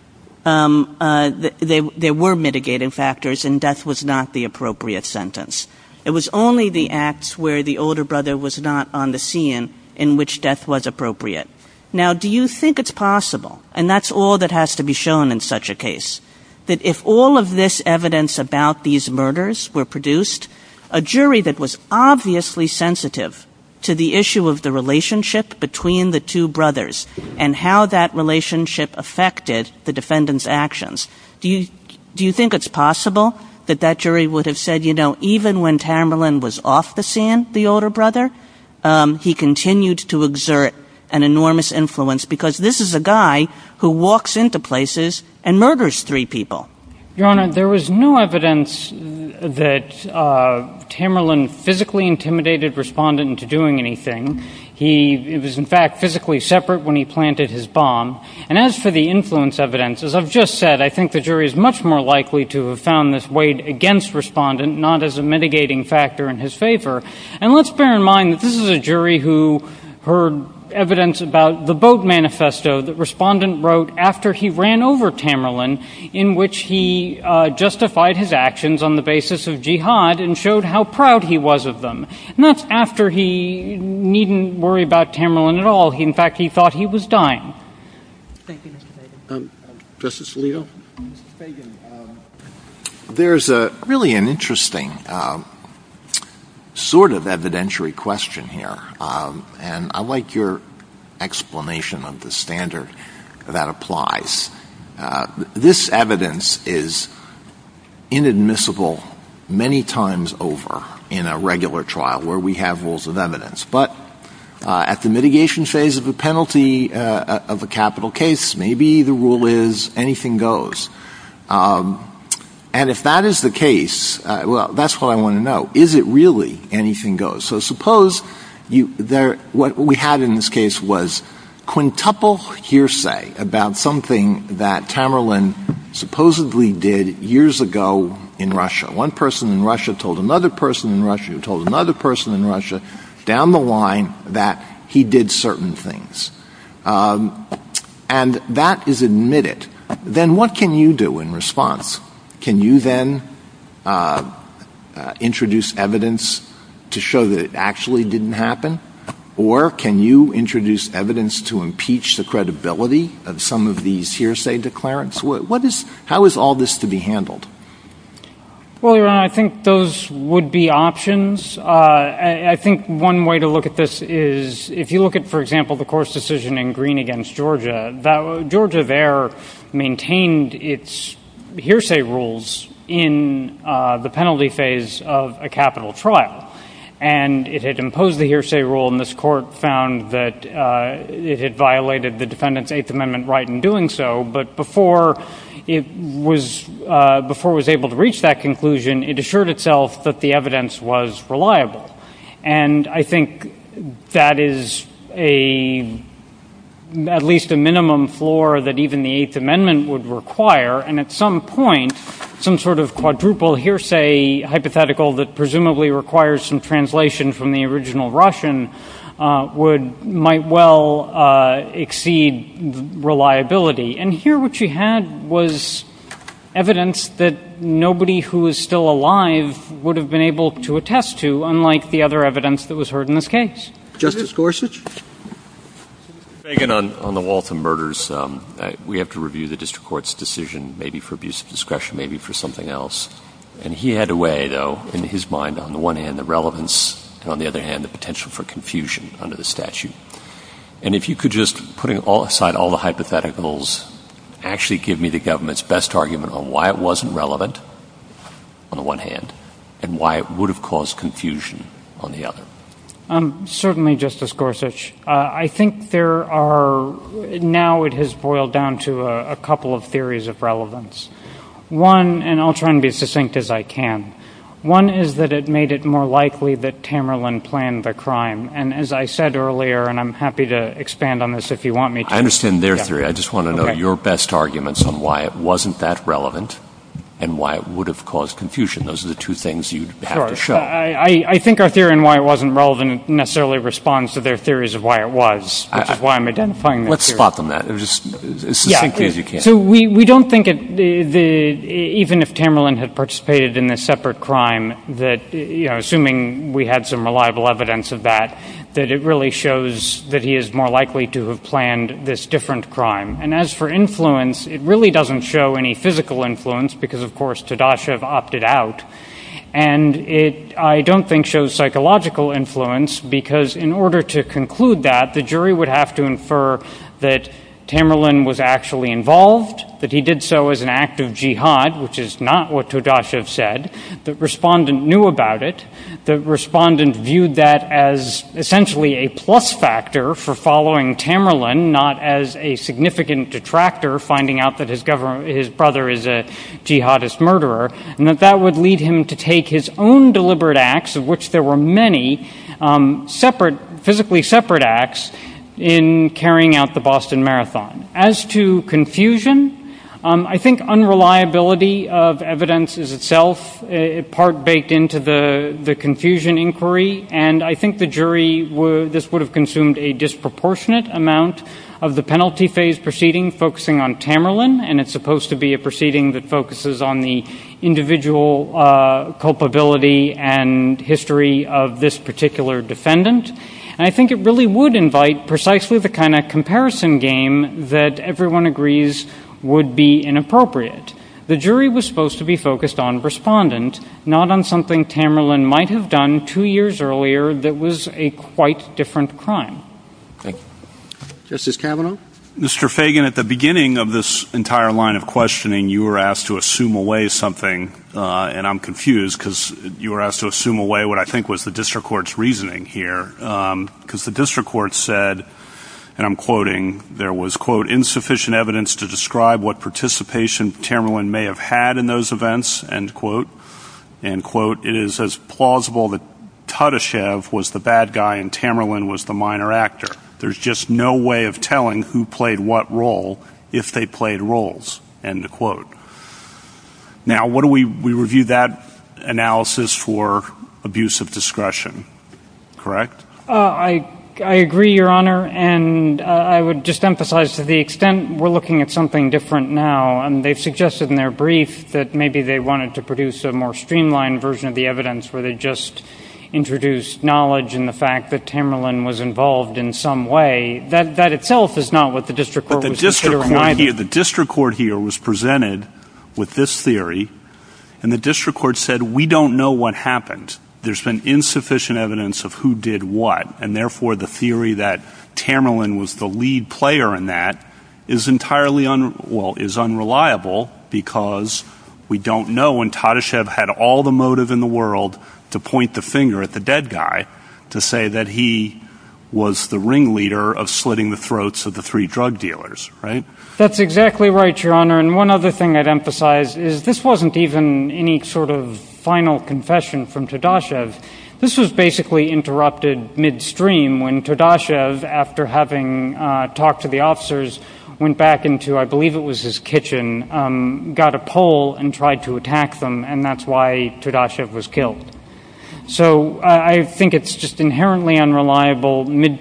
there were mitigating factors, and death was not the appropriate sentence. It was only the acts where the older brother was not on the scene in which death was appropriate. Now, do you think it's possible, and that's all that has to be shown in such a case, that if all of this evidence about these murders were produced, a jury that was obviously sensitive to the issue of the relationship between the 2 brothers and how that relationship affected the defendant's actions, do you think it's possible that that jury would have said, even when Tamerlan was off the scene, the older brother, he continued to exert an enormous influence because this is a guy who walks into places and murders 3 people? Your Honor, there was no evidence that Tamerlan physically intimidated respondent into doing anything. He was, in fact, physically separate when he planted his bomb. And as for the influence evidence, as I've just said, I think the jury is much more likely to have found this weighed against respondent, not as a mitigating factor in his favor. And let's bear in mind that this is a jury who heard evidence about the boat manifesto that respondent wrote after he ran over Tamerlan, in which he justified his actions on the basis of jihad and showed how proud he was of them. And that's after he needn't worry about Tamerlan at all. In fact, he thought he was dying. Thank you, Mr. Fagan. Justice Alito? Mr. Fagan, there's really an interesting sort of evidentiary question here, and I like your explanation of the standard that applies. This evidence is inadmissible many times over in a regular trial where we have rules of evidence. But at the mitigation phase of a penalty of a capital case, maybe the rule is anything goes. And if that is the case, well, that's what I want to know. Is it really anything goes? So suppose what we had in this case was quintuple hearsay about something that Tamerlan supposedly did years ago in Russia. One person in Russia told another person in Russia who told another person in Russia down the line that he did certain things. And that is admitted. Then what can you do in response? Can you then introduce evidence to show that it actually didn't happen? Or can you introduce evidence to impeach the credibility of some of these hearsay declarants? How is all this to be handled? Well, Your Honor, I think those would be options. I think one way to look at this is if you look at, for example, the Court's decision in Green against Georgia, that Georgia there maintained its hearsay rules in the penalty phase of a capital trial. And it had imposed the hearsay rule, and this Court found that it had violated the defendant's Eighth Amendment right in doing so. But before it was able to reach that conclusion, it assured itself that the evidence was reliable. And I think that is at least a minimum floor that even the Eighth Amendment would require. And at some point, some sort of quadruple hearsay hypothetical that presumably requires some translation from the original Russian might well exceed reliability. And here what you had was evidence that nobody who is still alive would have been able to attest to, unlike the other evidence that was heard in this case. Justice Gorsuch? Fagan, on the Waltham murders, we have to review the district court's decision, maybe for abuse of discretion, maybe for something else. And he had to weigh, though, in his mind, on the one hand, the relevance, and on the other hand, the potential for confusion under the statute. And if you could just, putting aside all the hypotheticals, actually give me the government's best argument on why it wasn't relevant, on the one hand, and why it would have caused confusion on the other. Certainly, Justice Gorsuch. I think now it has boiled down to a couple of theories of relevance. One, and I'll try and be as succinct as I can, one is that it made it more likely that Tamerlan planned the crime. And as I said earlier, and I'm happy to expand on this if you want me to. I understand their theory. I just want to know your best arguments on why it wasn't that relevant and why it would have caused confusion. Those are the two things you'd have to show. I think our theory on why it wasn't relevant necessarily responds to their theories of why it was, which is why I'm identifying that Let's theory. spot them that, just as succinctly as you can. So we don't think even if Tamerlan had participated in this separate crime, that, assuming we had some reliable evidence of that it really shows that he is more likely to have planned this different crime. And as for influence, it really doesn't show any physical influence because, of course, Tadashev opted out. And it, I don't think, shows psychological influence because in order to conclude that, the jury would have to infer that Tamerlan was actually involved, that he did so as an act of jihad, which is not what Tadashev said, that respondent knew about it, the respondent viewed that as essentially a plus factor for following Tamerlan, not as a significant detractor, finding out that his brother is a jihadist murderer, and that would lead him to take his own deliberate acts, of which there were many, physically separate acts, in carrying out the Boston Marathon. As to confusion, I think unreliability of evidence is itself part baked into the confusion inquiry, and I think the jury this would have consumed a disproportionate amount of the penalty phase proceeding focusing on Tamerlan, and it's supposed to be a proceeding that focuses on the individual culpability and history of this particular defendant. And I think it really would invite precisely the kind of comparison game that everyone agrees would be inappropriate. The jury was supposed to be focused on respondent, not on something Tamerlan might have done 2 years earlier that was a quite different crime. Thank you. Justice Kavanaugh? Mr. Fagan, at the beginning of this entire line of questioning, you were asked to assume away something, and I'm confused because you were asked to assume away what I think was the district court's reasoning here, because the district court said, and I'm quoting, there was, quote, insufficient evidence to describe what participation Tamerlan may have had in those events, end quote, and, quote, it is as plausible that Tudashev was the bad guy and Tamerlan was the minor actor. There's just no way of telling who played what role if they played roles, end quote. Now, what do we review that analysis for abuse of discretion, correct? I agree, Your Honor, and I would just emphasize to the extent we're looking at something different now, and they've suggested in their brief that maybe they wanted to produce a more streamlined version of the evidence where they just introduced knowledge in the fact that Tamerlan was involved in some way. That itself is not what the district court was considering either. The district court here was presented with this theory, and the district court said, we don't know what happened. There's been insufficient evidence of who did what, and therefore the theory that Tamerlan was the lead player in that is entirely is unreliable because we don't know, and Tudashev had all the motive in the world to point the finger at the dead guy to say that he was the ringleader of slitting the throats of the 3 drug dealers, right? That's exactly right, Your Honor. And one other thing I'd emphasize is this wasn't even any sort of final confession from Tudashev. This was basically interrupted midstream when Tudashev, after having talked to the officers, went back into, I believe it was his kitchen, got a pole and tried to attack them, and that's why Tudashev was killed. So I think it's just inherently unreliable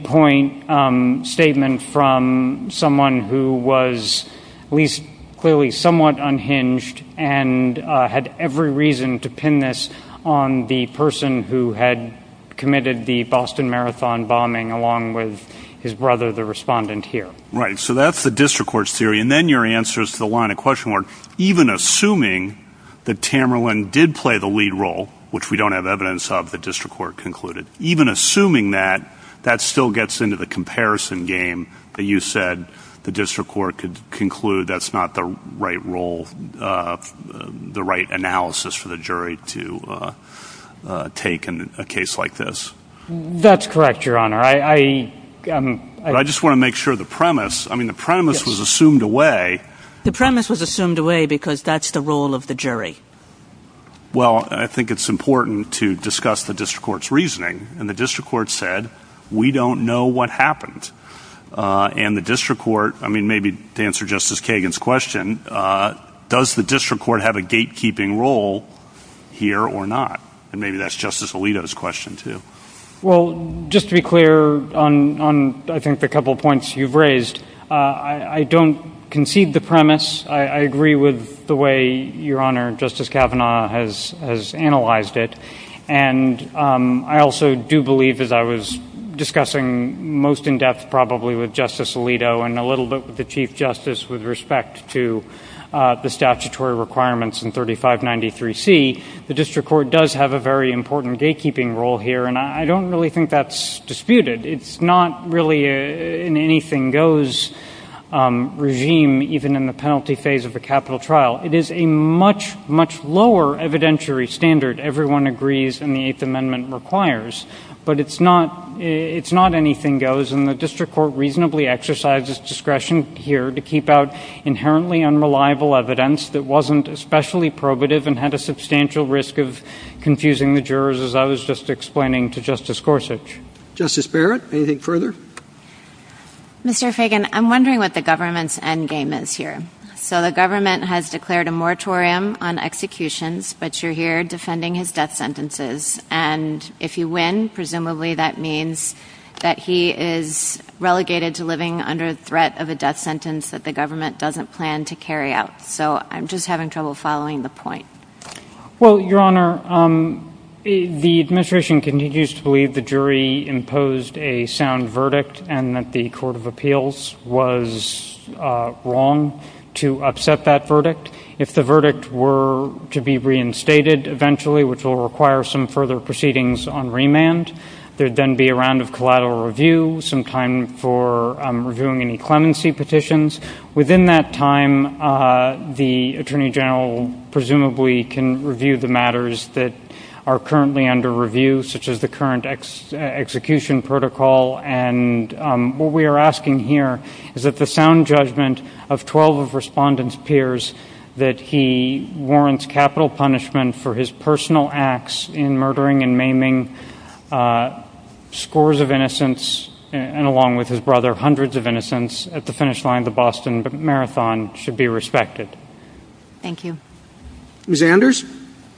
midpoint statement from someone who was at least clearly somewhat unhinged and had every reason to pin this on the person who had committed the Boston Marathon bombing along with his brother, the respondent here. Right. So that's the district court's theory. And then your answers to the line of question were, even assuming that Tamerlan did play the lead role, which we don't have evidence of, the district court concluded. Even assuming that, that still gets into the comparison game that you said the district court could conclude that's not the right role, the right analysis for the jury to take in a case like this. That's correct, Your Honor. But I just want to make sure the premise yes. was assumed away. The premise was assumed away because that's the role of the jury. Well, I think it's important to discuss the district court's reasoning. And the district court said, we don't know what happened. And the district court, maybe to answer Justice Kagan's question, does the district court have a gatekeeping role here or not? And maybe that's Justice Alito's question, too. Well, just to be clear on I think, the couple of points you've raised, I don't concede the premise. I agree with the way Your Honor, Justice Kavanaugh, has analyzed it. And I also do believe, as I was discussing most in depth probably with Justice Alito and a little bit with the Chief Justice with respect to the statutory requirements in 3593C, the district court does have a very important gatekeeping role here, and I don't really think that's disputed. It's not really an anything goes regime, even in the penalty phase of a capital trial. It is a much, much lower evidentiary standard, everyone agrees, and the Eighth Amendment requires. But it's not anything goes, and the district court reasonably exercises discretion here to keep out inherently unreliable evidence that wasn't especially probative and had a substantial risk of confusing the jurors, as I was just explaining to Justice Gorsuch. Justice Barrett, anything further? Mr. Fagan, I'm wondering what the government's end game is here. So the government has declared a moratorium on executions, but you're here defending his death sentences. And if you win, presumably that means that he is relegated to living under threat of a death sentence that the government doesn't plan to carry out. So I'm just having trouble following the point. Well, Your Honor, the administration continues to believe the jury imposed a sound verdict and that the Court of Appeals was wrong to upset that verdict. If the verdict were to be reinstated eventually, which will require some further proceedings on remand, There'd then be a round of collateral review, some time for reviewing any clemency petitions. Within that time, the Attorney General presumably can review the matters that are currently under review, such as the current execution protocol. And what we are asking here is that the sound judgment of 12 of respondents' peers that he warrants capital punishment for his personal acts in murdering and maiming scores of innocents, and along with his brother, hundreds of innocents at the finish line of the Boston Marathon should be respected. Thank you. Ms. Anders?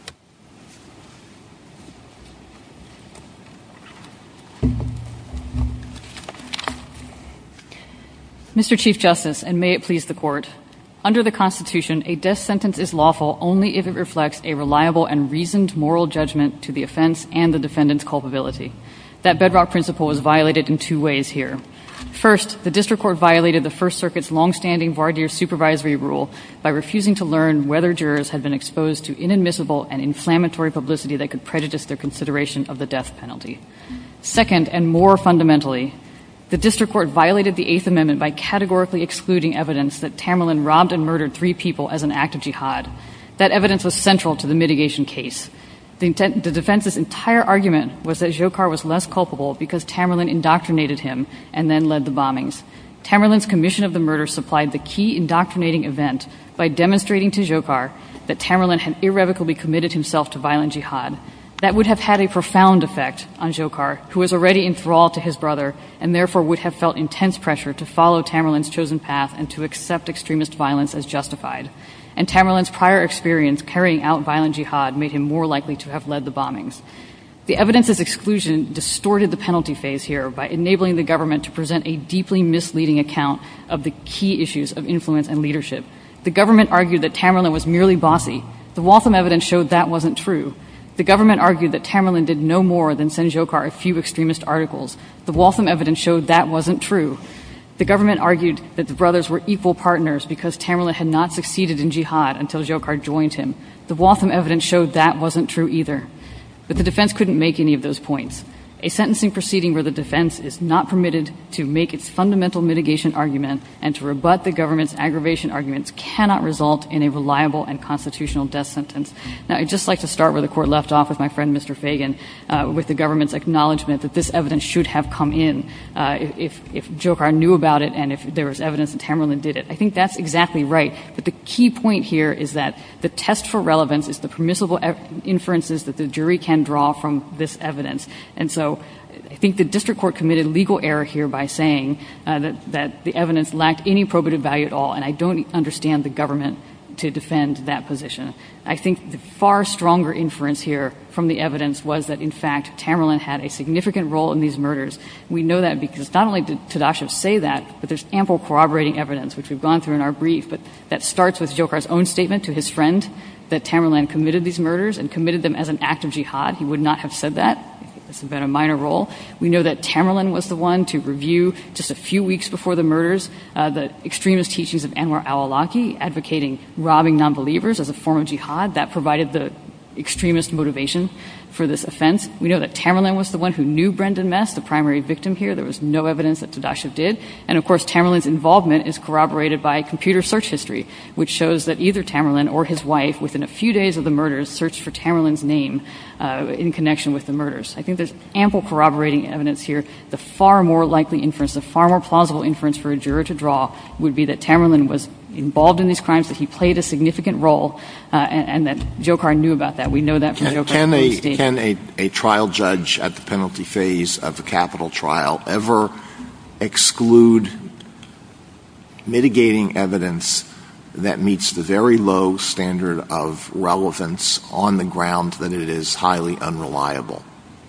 Mr. Chief Justice, and may it please the Court, under the Constitution, a death sentence is lawful only if it reflects a reliable and reasoned moral judgment to the offense and the defendant's culpability. That bedrock principle was violated in two ways here. First, the district court violated the First Circuit's longstanding voir dire supervisory rule by refusing to learn whether jurors had been exposed to inadmissible and inflammatory publicity that could prejudice their consideration of the death penalty. Second, and more fundamentally, the district court violated the Eighth Amendment by categorically excluding evidence that Tamerlan robbed and murdered 3 people as an act of jihad. That evidence was central to the mitigation case. The defense's entire argument was that Dzhokhar was less culpable because Tamerlan indoctrinated him and then led the bombings. Tamerlan's commission of the murder supplied the key indoctrinating event by demonstrating to Dzhokhar that Tamerlan had irrevocably committed himself to violent jihad. That would have had a profound effect on Dzhokhar, who was already enthralled to his brother and therefore would have felt intense pressure to follow Tamerlan's chosen path and to accept extremist violence as justified. And Tamerlan's prior experience carrying out violent jihad made him more likely to have led the bombings. The evidence's exclusion distorted the penalty phase here by enabling the government to present a deeply misleading account of the key issues of influence and leadership. The government argued that Tamerlan was merely bossy. The Waltham evidence showed that wasn't true. The government argued that Tamerlan did no more than send Dzhokhar a few extremist articles. The Waltham evidence showed that wasn't true. The government argued that the brothers were equal partners because Tamerlan had not succeeded in jihad until Dzhokhar joined him. The Waltham evidence showed that wasn't true either. But the defense couldn't make any of those points. A sentencing proceeding where the defense is not permitted to make its fundamental mitigation argument and to rebut the government's aggravation arguments cannot result in a reliable and constitutional death sentence. Now, I'd just like to start where the Court left off with my friend Mr. Fagan, with the government's acknowledgement that this evidence should have come in if Dzhokhar knew about it and if there was evidence that Tamerlan did it. I think that's exactly right. But the key point here is that the test for relevance is the permissible inferences that the jury can draw from this evidence. And so I think the district court committed legal error here by saying that the evidence lacked any probative value at all, and I don't understand the government to defend that position. I think the far stronger inference here from the evidence was that, in fact, Tamerlan had a significant role in these murders. We know that because not only did Tadashev say that, but there's ample corroborating evidence, which we've gone through in our brief, but that starts with Dzhokhar's own statement to his friend that Tamerlan committed these murders and committed them as an act of jihad. He would not have said that. This has been a minor role. We know that Tamerlan was the one to review just a few weeks before the murders the extremist teachings of Anwar al-Awlaki advocating robbing nonbelievers as a form of jihad. That provided the extremist motivation for this offense. We know that Tamerlan was the one who knew Brendan Mess, the primary victim here. There was no evidence that Tadashev did. And, of course, Tamerlan's involvement is corroborated by computer search history, which shows that either Tamerlan or his wife, within a few days of the murders, searched for Tamerlan's name in connection with the murders. I think there's ample corroborating evidence here. The far more likely inference, the far more plausible inference for a juror to draw would be that Tamerlan was involved in these crimes, that he played a significant role, and that Dzhokhar knew about that. We know that from Dzhokhar's own statement. Can a trial judge at the penalty phase of a capital trial ever exclude mitigating evidence that meets the very low standard of relevance on the ground that it is highly unreliable?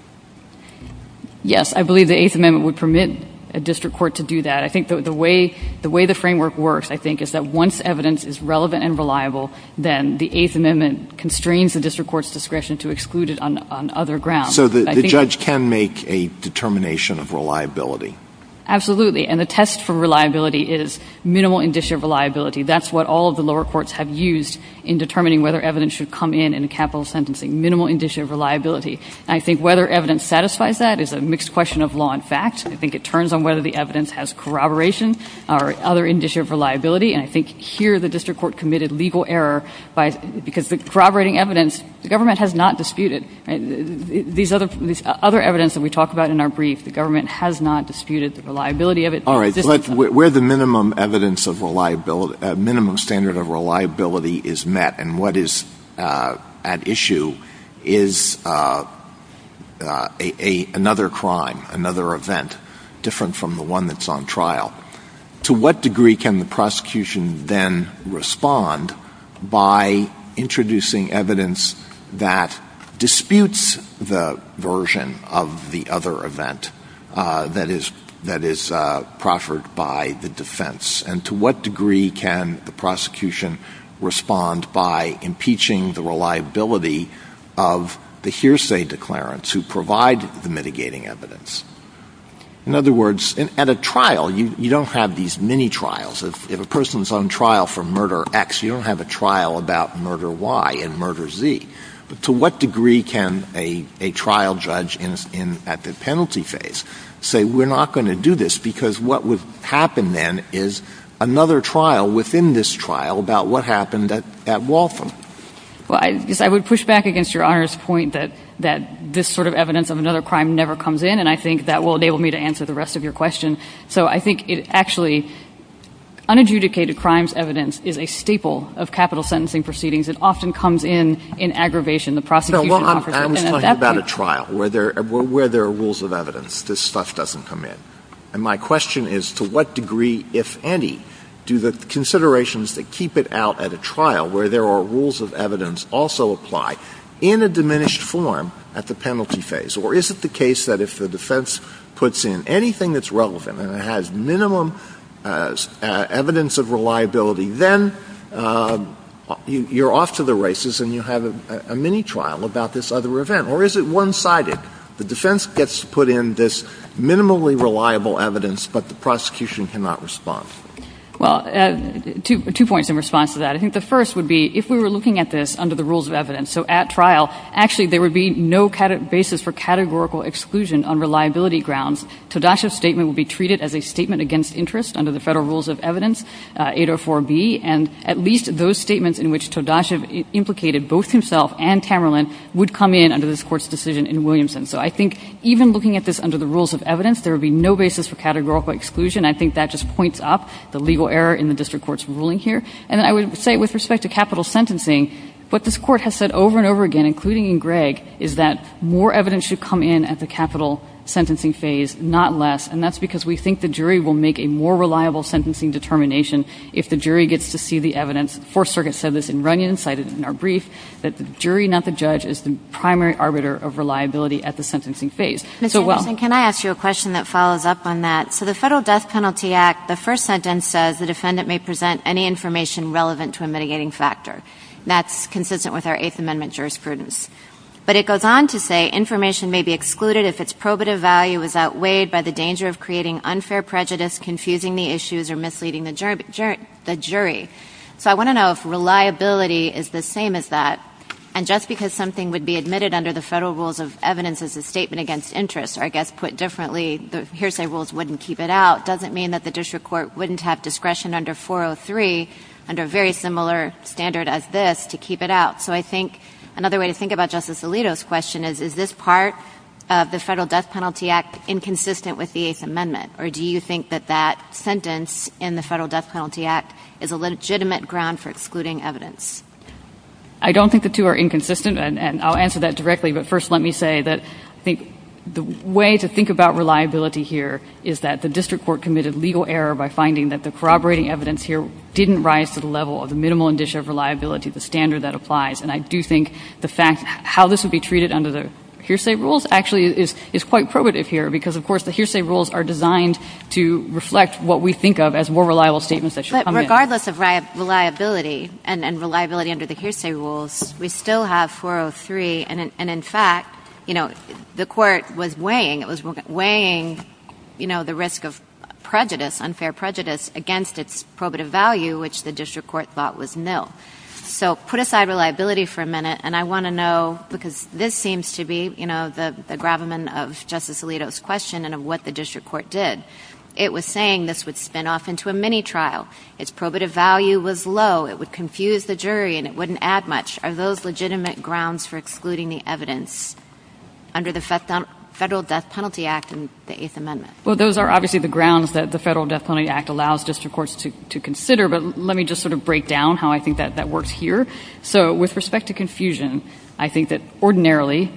Yes, I believe the Eighth Amendment would permit a district court to do that. I think the way the framework works, I think, is that once evidence is relevant and reliable, then the Eighth Amendment constrains the district court's discretion to exclude it on other grounds. So the judge can make a determination of reliability. Absolutely. And the test for reliability is minimal indicia of reliability. That's what all of the lower courts have used in determining whether evidence should come in a capital sentencing, minimal indicia of reliability. And I think whether evidence satisfies that is a mixed question of law and fact. I think it turns on whether the evidence has corroboration or other indicia of reliability. And I think here the district court committed legal error because the corroborating evidence the government has not disputed. Right? These other evidence that we talk about in our brief, the government has not disputed the reliability of it. All right, but where the minimum evidence of reliability, minimum standard of reliability is met, and what is at issue is another crime, another event, different from the one that's on trial. To what degree can the prosecution then respond by introducing evidence that disputes the version of the other event that is proffered by the defense? And to what degree can the prosecution respond by impeaching the reliability of the hearsay declarants who provide the mitigating evidence? In other words, at a trial, you don't have these mini-trials. If a person's on trial for murder X, you don't have a trial about murder Y and murder Z. But to what degree can a trial judge at the penalty phase say, we're not going to do this, because what would happen then is another trial within this trial about what happened at Waltham? Well, I guess I would push back against Your Honor's point that this sort of evidence of another crime never comes in, and I think that will enable me to answer the rest of your question. So I think it actually unadjudicated crimes evidence is a staple of capital sentencing proceedings. It often comes in aggravation. The prosecution offers it. I was talking about a trial where there are rules of evidence. This stuff doesn't come in. And my question is, to what degree, if any, do the considerations that keep it out at a trial where there are rules of evidence also apply in a diminished form at the penalty phase? Or is it the case that if the defense puts in anything that's relevant and it has minimum evidence of reliability, then you're off to the races and you have a mini-trial about this other event? Or is it one-sided? The defense gets to put in this minimally reliable evidence, but the prosecution cannot respond. Well, two points in response to that. I think the first would be, if we were looking at this under the rules of evidence, so at trial, actually there would be no basis for categorical exclusion on reliability grounds. Todashev's statement would be treated as a statement against interest under the Federal Rules of Evidence, 804B, and at least those statements in which Todashev implicated both himself and Tamerlan would come in under this Court's decision in Williamson. So I think even looking at this under the rules of evidence, there would be no basis for categorical exclusion. I think that just points up the legal error in the district court's ruling here. And then I would say, with respect to capital sentencing, what this Court has said over and over again, including in Gregg, is that more evidence should come in at the capital sentencing phase, not less. And that's because we think the jury will make a more reliable sentencing determination if the jury gets to see the evidence. The Fourth Circuit said this in Runyon, cited in our brief, that the jury, not the judge, is the primary arbiter of reliability at the sentencing phase. Ms. Anderson, can I ask you a question that follows up on that? So the Federal Death Penalty Act, the first sentence says the defendant may present any information relevant to a mitigating factor. That's consistent with our Eighth Amendment jurisprudence. But it goes on to say information may be excluded if its probative value is outweighed by the danger of creating unfair prejudice, confusing the issues, or misleading the jury. So I want to know if reliability is the same as that. And just because something would be admitted under the Federal Rules of Evidence as a statement against interest, or I guess put differently, the hearsay rules wouldn't keep it out, doesn't mean that the district court wouldn't have discretion under 403, under a very similar standard as this, to keep it out. So I think another way to think about Justice Alito's question is this part of the Federal Death Penalty Act inconsistent with the Eighth Amendment? Or do you think that that sentence in the Federal Death Penalty Act is a legitimate ground for excluding evidence? I don't think the two are inconsistent, and I'll answer that directly. But first let me say that I think the way to think about reliability here is that the district court committed legal error by finding that the corroborating evidence here didn't rise to the level of the minimal indicia of reliability, the standard that applies. And I do think the fact how this would be treated under the hearsay rules actually is quite probative here, because, of course, the hearsay rules are designed to reflect what we think of as more reliable statements that should come in. But regardless of reliability and reliability under the hearsay rules, we still have 403, and in fact, you know, the court was weighing the risk of prejudice, unfair prejudice, against its probative value, which the district court thought was nil. So put aside reliability for a minute, and I want to know, because this seems to be, the gravamen of Justice Alito's question and of what the district court did. It was saying this would spin off into a mini-trial. Its probative value was low. It would confuse the jury, and it wouldn't add much. Are those legitimate grounds for excluding the evidence under the Federal Death Penalty Act and the Eighth Amendment? Well, those are obviously the grounds that the Federal Death Penalty Act allows district courts to consider, but let me just sort of break down how I think that works here. So with respect to confusion, I think that ordinarily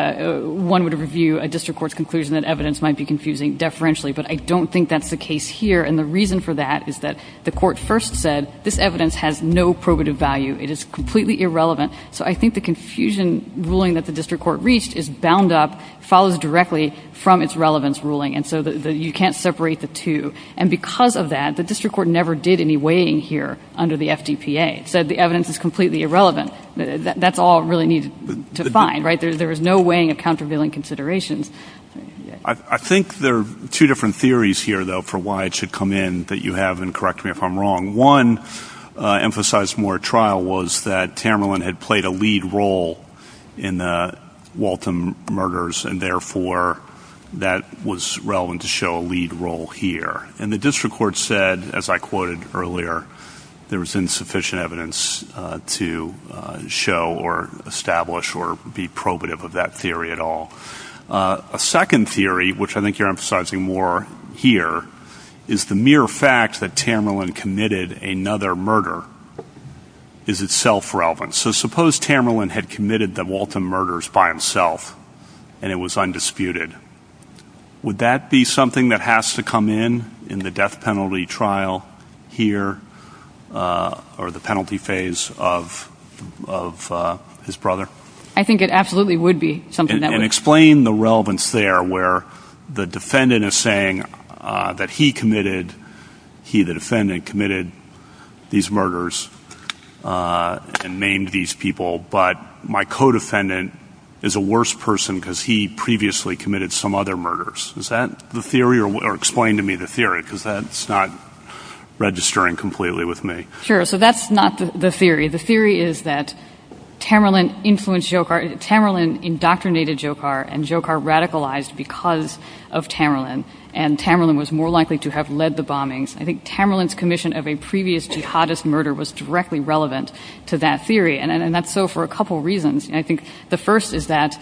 one would review a district court's conclusion that evidence might be confusing deferentially, but I don't think that's the case here. And the reason for that is that the court first said this evidence has no probative value. It is completely irrelevant. So I think the confusion ruling that the district court reached is bound up, follows directly from its relevance ruling. And so you can't separate the two. And because of that, the district court never did any weighing here under the FDPA. It said the evidence is completely irrelevant. That's all really needed to find, right? There was no weighing of countervailing considerations. I think there are two different theories here, though, for why it should come in that you have, and correct me if I'm wrong. One, emphasized more at trial, was that Tamerlan had played a lead role in the Waltham murders, and therefore that was relevant to show a lead role here. And the district court said, as I quoted earlier, there was insufficient evidence to show or establish or be probative of that theory at all. A second theory, which I think you're emphasizing more here, is the mere fact that Tamerlan committed another murder is itself relevant. So suppose Tamerlan had committed the Waltham murders by himself and it was undisputed. Would that be something that has to come in the death penalty trial here or the penalty phase of his brother? I think it absolutely would be something that would. And explain the relevance there where the defendant is saying that the defendant committed these murders and named these people, but my co-defendant is a worse person because he previously committed some other murders. Is that the theory, or explain to me the theory, because that's not registering completely with me. Sure. So that's not the theory. The theory is that Tamerlan influenced Dzhokhar, Tamerlan indoctrinated Dzhokhar, and Dzhokhar radicalized because of Tamerlan, and Tamerlan was more likely to have led the bombings. I think Tamerlan's commission of a previous jihadist murder was directly relevant to that theory, and that's so for a couple reasons. I think the first is that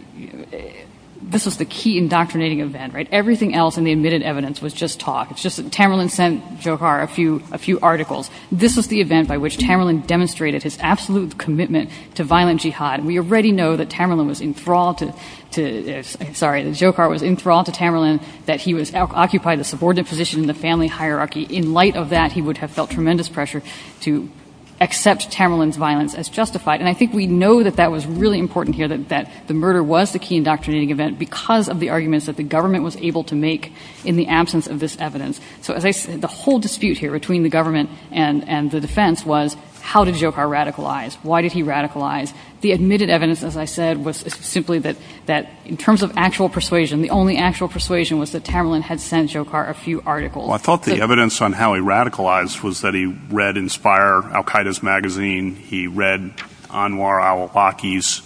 this was the key indoctrinating event, right? Everything else in the admitted evidence was just talk. It's just that Tamerlan sent Dzhokhar a few articles. This was the event by which Tamerlan demonstrated his absolute commitment to violent jihad. We already know that Tamerlan was enthralled that Dzhokhar was enthralled to Tamerlan, that he was occupied the subordinate position in the family hierarchy. In light of that, he would have felt tremendous pressure to accept Tamerlan's violence as justified. And I think we know that that was really important here, that the murder was the key indoctrinating event because of the arguments that the government was able to make in the absence of this evidence. So as I said, the whole dispute here between the government and the defense was, how did Dzhokhar radicalize? Why did he radicalize? The admitted evidence, as I said, was simply that in terms of actual persuasion, the only actual persuasion was that Tamerlan had sent Dzhokhar a few articles. Well, I thought the evidence on how he radicalized was that he read Inspire, Al-Qaeda's magazine. He read Anwar al-Awlaki's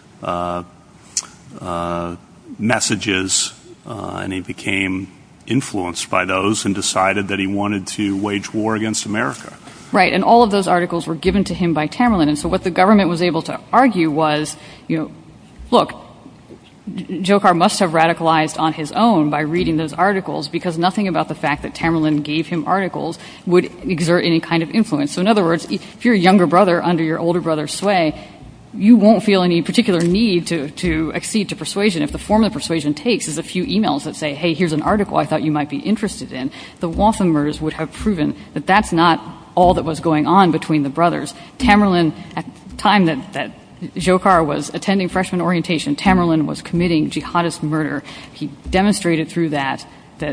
messages, and he became influenced by those and decided that he wanted to wage war against America. Right, and all of those articles were given to him by Tamerlan. And so what the government was able to argue was, look, Dzhokhar must have radicalized on his own by reading those articles because nothing about the fact that Tamerlan gave him articles would exert any kind of influence. So in other words, if you're a younger brother under your older brother's sway, you won't feel any particular need to accede to persuasion. If the form of the persuasion takes is a few emails that say, hey, here's an article I thought you might be interested in, the Waltham murders would have proven that that's not all that was going on between the brothers. Tamerlan, at the time that Dzhokhar was attending freshman orientation, Tamerlan was committing jihadist murder. He demonstrated through that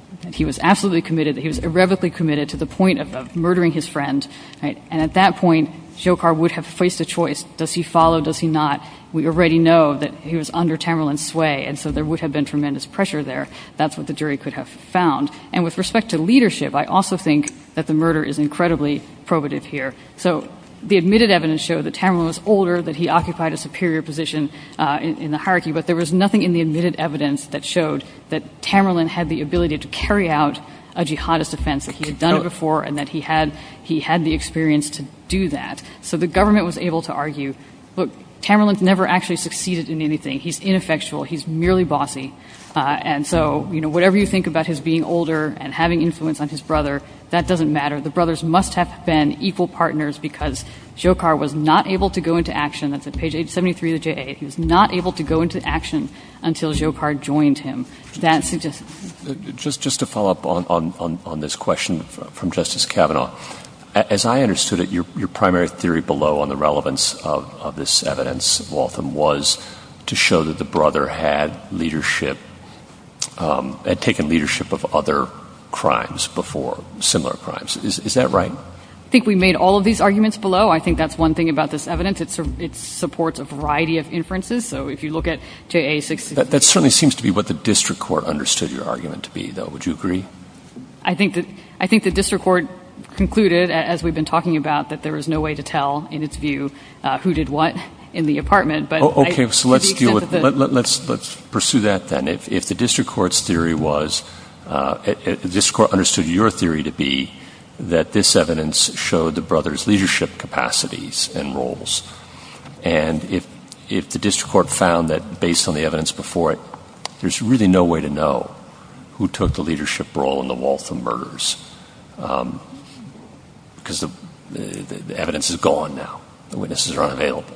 that he was absolutely committed, that he was irrevocably committed to the point of murdering his friend, right? And at that point, Dzhokhar would have faced a choice. Does he follow? Does he not? We already know that he was under Tamerlan's sway, and so there would have been tremendous pressure there. That's what the jury could have found. And with respect to leadership, I also think that the murder is incredibly probative here. So the admitted evidence showed that Tamerlan was older, that he occupied a superior position in the hierarchy, but there was nothing in the admitted evidence that showed that Tamerlan had the ability to carry out a jihadist offense, that he had done it before, and that he had the experience to do that. So the government was able to argue, look, Tamerlan never actually succeeded in anything. He's ineffectual. He's merely bossy. And so, whatever you think about his being older and having influence on his brother, that doesn't matter. The brothers must have been equal partners because Dzhokhar was not able to go into action. That's at page 873 of the J8. He was not able to go into action until Dzhokhar joined him. That suggests just to follow up on this question from Justice Kavanaugh. As I understood it, your primary theory below on the relevance of this evidence, Waltham, was to show that the brother had leadership, had taken leadership of other crimes before, similar crimes. Is that right? I think we made all of these arguments below. I think that's one thing about this evidence. It supports a variety of inferences. So if you look at JA 6... That certainly seems to be what the district court understood your argument to be, though. Would you agree? I think the district court concluded, as we've been talking about, that there was no way to tell, in its view, who did what in the apartment. But so let's deal with let's pursue that then. If the district court's theory was, the district court understood your theory to be that this evidence showed the brother's leadership capacities and roles, and if the district court found that based on the evidence before it, there's really no way to know who took the leadership role in the Waltham murders, because the evidence is gone now. The witnesses are unavailable.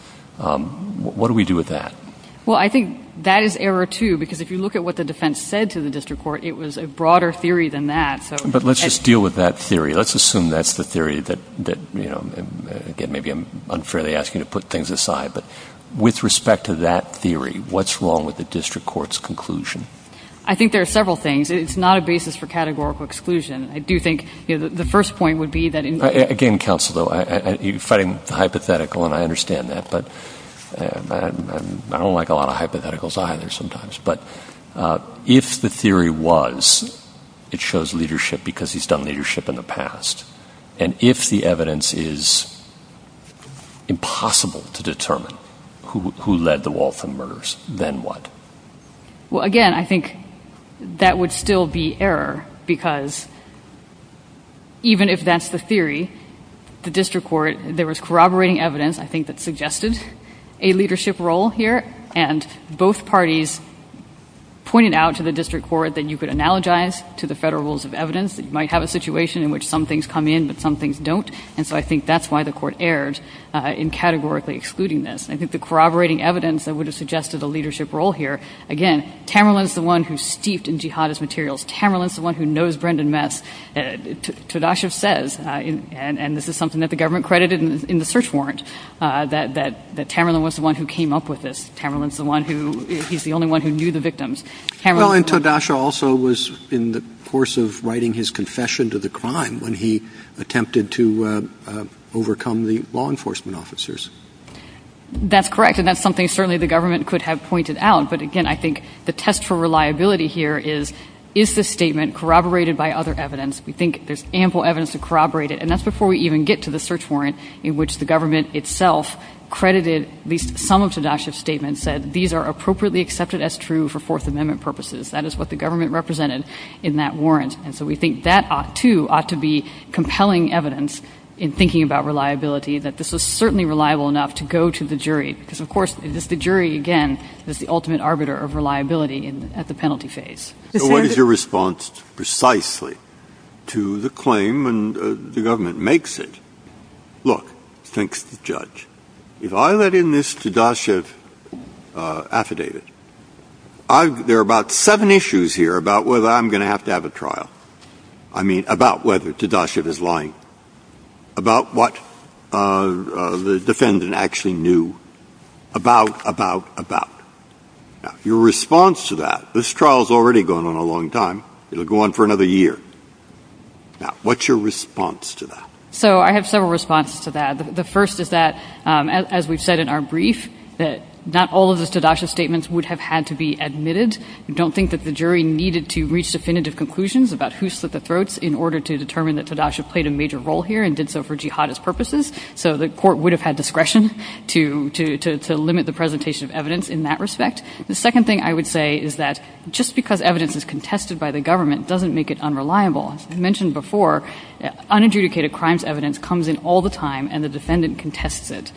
What do we do with that? Well, I think that is error, too, because if you look at what the defense said to the district court, it was a broader theory than that. But let's just deal with that theory. Let's assume that's the theory that again, maybe I'm unfairly asking you to put things aside, but with respect to that theory, what's wrong with the district court's conclusion? I think there are several things. It's not a basis for categorical exclusion. I do think the first point would be that again, counsel, though, you're fighting the hypothetical, and I understand that, but I don't like a lot of hypotheticals either sometimes. But if the theory was it shows leadership because he's done leadership in the past, and if the evidence is impossible to determine who led the Waltham murders, then what? Well, again, I think that would still be error, because even if that's the theory, the district court, there was corroborating evidence, I think, that suggested a leadership role here, and both parties pointed out to the district court that you could analogize to the federal rules of evidence, that you might have a situation in which some things come in but some things don't. And so I think that's why the court erred in categorically excluding this. I think the corroborating evidence that would have suggested a leadership role here, again, Tamerlan's the one who's steeped in jihadist materials. Tamerlan's the one who knows Brendan Mess. Tadashev says, and this is something that the government credited in the search warrant, that Tamerlan was the one who came up with this. Tamerlan's the one he's the only one who knew the victims. Well, and Tadashev also was in the course of writing his confession to the crime when he attempted to overcome the law enforcement officers. That's correct, and that's something certainly the government could have pointed out. But again, I think the test for reliability here is this statement corroborated by other evidence? We think there's ample evidence to corroborate it, and that's before we even get to the search warrant in which the government itself credited at least some of Tadashev's statements, said these are appropriately accepted as true for Fourth Amendment purposes. That is what the government represented in that warrant. And so we think that ought to be compelling evidence in thinking about reliability, that this was certainly reliable enough to go to the jury, because, of course, it is the jury, again, that is the ultimate arbiter of reliability at the penalty phase. So what is your response precisely to the claim, and the government makes it? Look, thinks the judge, if I let in this Tadashev affidavit, there are about 7 issues here about whether I'm going to have a trial. I mean, about whether Tadashev is lying, about what the defendant actually knew, about. Now, your response to that, this trial's already gone on a long time. It'll go on for another year. Now, what's your response to that? So I have several responses to that. The first is that, as we've said in our brief, that not all of the Tadasha statements would have had to be admitted. We don't think that the jury needed to reach definitive conclusions about who slit the throats in order to determine that Tadasha played a major role here and did so for jihadist purposes. So the court would have had discretion to limit the presentation of evidence in that respect. The second thing I would say is that just because evidence is contested by the government doesn't make it unreliable. As I mentioned before, unadjudicated crimes evidence comes in all the time and the defendant contests it.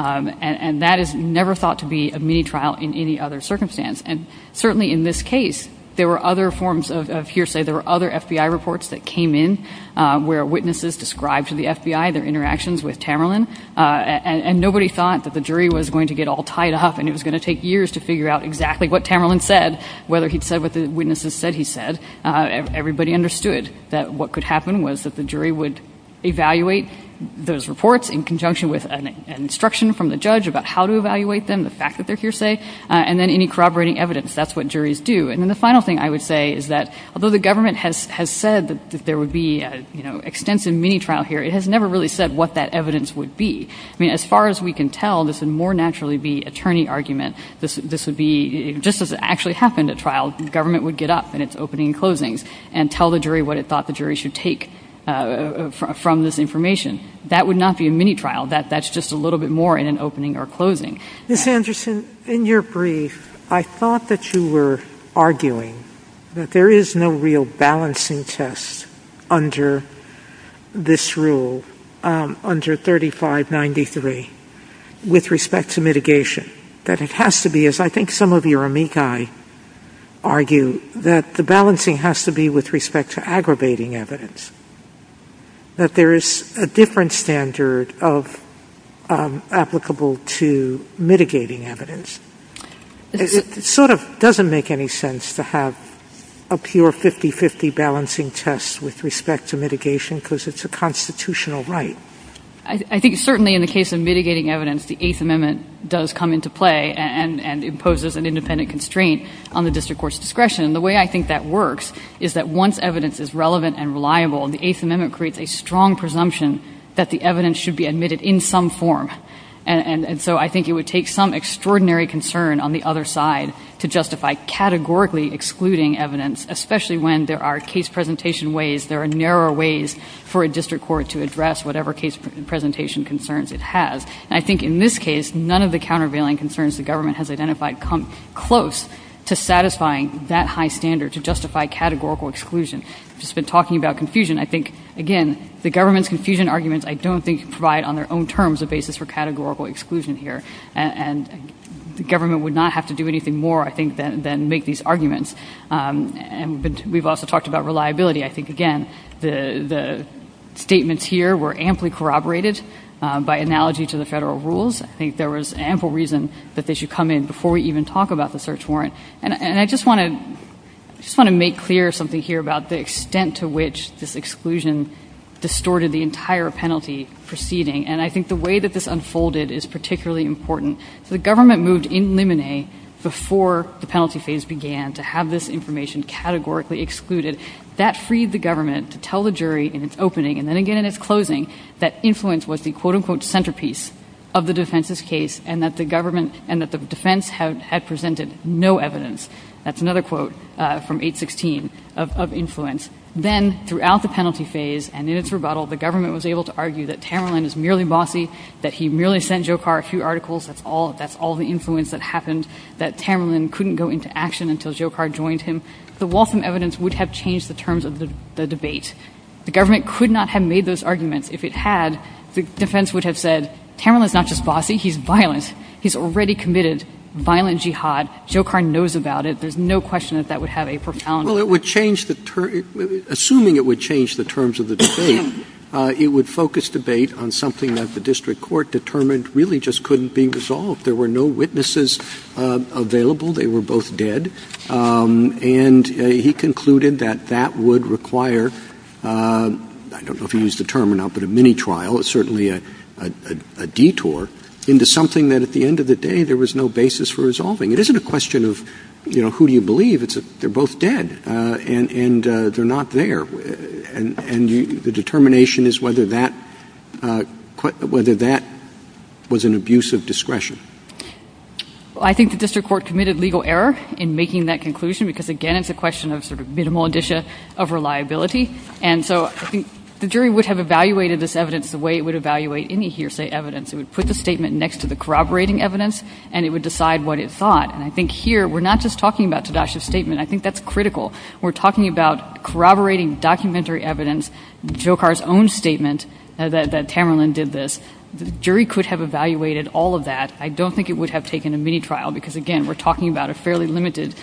And that is never thought to be a mini-trial in any other circumstance. And certainly in this case, there were other forms of hearsay. There were other FBI reports that came in where witnesses described to the FBI their interactions with Tamerlan, and nobody thought that the jury was going to get all tied up and it was going to take years to figure out exactly what Tamerlan said, whether he'd said what the witnesses said he said. Everybody understood that what could happen was that the jury would evaluate those reports in conjunction with an instruction from the judge about how to evaluate them, the fact that they're hearsay, and then any corroborating evidence. That's what juries do. And then the final thing I would say is that although the government has said that there would be a, extensive mini-trial here, it has never really said what that evidence would be. I mean, as far as we can tell, this would more naturally be attorney argument. This would be, just as it actually happened at trial, the government would get up in its opening and closings and tell the jury what it thought the jury should take from this information. That would not be a mini-trial. That's just a little bit more in an opening or closing. Ms. Anderson, in your brief, I thought that you were arguing that there is no real balancing test under this rule, under 3593, with respect to mitigation, that it has to be, as I think some of your amici argue, that the balancing has to be with respect to aggravating evidence, that there is a different standard of applicable to mitigating evidence. It sort of doesn't make any sense to have a pure 50-50 balancing test with respect to mitigation because it's a constitutional right. I think certainly in the case of mitigating evidence, the Eighth Amendment does come into play and imposes an independent constraint on the district court's discretion. And the way I think that works is that once evidence is relevant and reliable, the Eighth Amendment creates a strong presumption that the evidence should be admitted in some form. And so I think it would take some extraordinary concern on the other side to justify categorically excluding evidence, especially when there are case presentation ways, there are narrower ways for a district court to address whatever case presentation concerns it has. And I think in this case, none of the countervailing concerns the government has identified come close to satisfying that high standard to justify categorical exclusion. I've just been talking about confusion. I think, again, the government's confusion arguments I don't think provide on their own terms a basis for categorical exclusion here. And the government would not have to do anything more, I think, than make these arguments. And we've also talked about reliability. I think, again, the statements here were amply corroborated by analogy to the federal rules. I think there was ample reason that they should come in before we even talk about the search warrant. And I just want to make clear something here about the extent to which this exclusion distorted the entire penalty proceeding. And I think the way that this unfolded is particularly important. So the government moved in limine before the penalty phase began to have this information categorically excluded. That freed the government to tell the jury in its opening and then again in its closing that influence was the quote-unquote centerpiece of the defense's case and that the government and that the defense had presented no evidence. That's another quote from 816 of influence. Then, throughout the penalty phase and in its rebuttal, the government was able to argue that Tamerlan is merely bossy, that he merely sent Dzhokhar a few articles, that's all the influence that happened, that Tamerlan couldn't go into action until Dzhokhar joined him. The Waltham evidence would have changed the terms of the debate. The government could not have made those arguments. If it had, the defense would have said, Tamerlan is not just bossy, he's violent. He's already committed violent jihad. Dzhokhar knows about it. There's no question that would have a profound... Well, it would change assuming it would change the terms of the debate, it would focus debate on something that the district court determined really just couldn't be resolved. There were no witnesses available. They were both dead. And he concluded that would require, I don't know if he used the term or not, but a mini-trial. It's certainly a detour into something that at the end of the day there was no basis for resolving. It isn't a question of who do you believe? They're both dead, and they're not there. And the determination is whether that was an abuse of discretion. I think the district court committed legal error in making that conclusion because, again, it's a question of sort of minimal indicia of reliability. And so I think the jury would have evaluated this evidence the way it would evaluate any hearsay evidence. It would put the statement next to the corroborating evidence, and it would decide what it thought. And I think here we're not just talking about Tadashev's statement. I think that's critical. We're talking about corroborating documentary evidence, Djokar's own statement that Tamerlan did this. The jury could have evaluated all of that. I don't think it would have taken a mini-trial because, again, we're talking about a fairly limited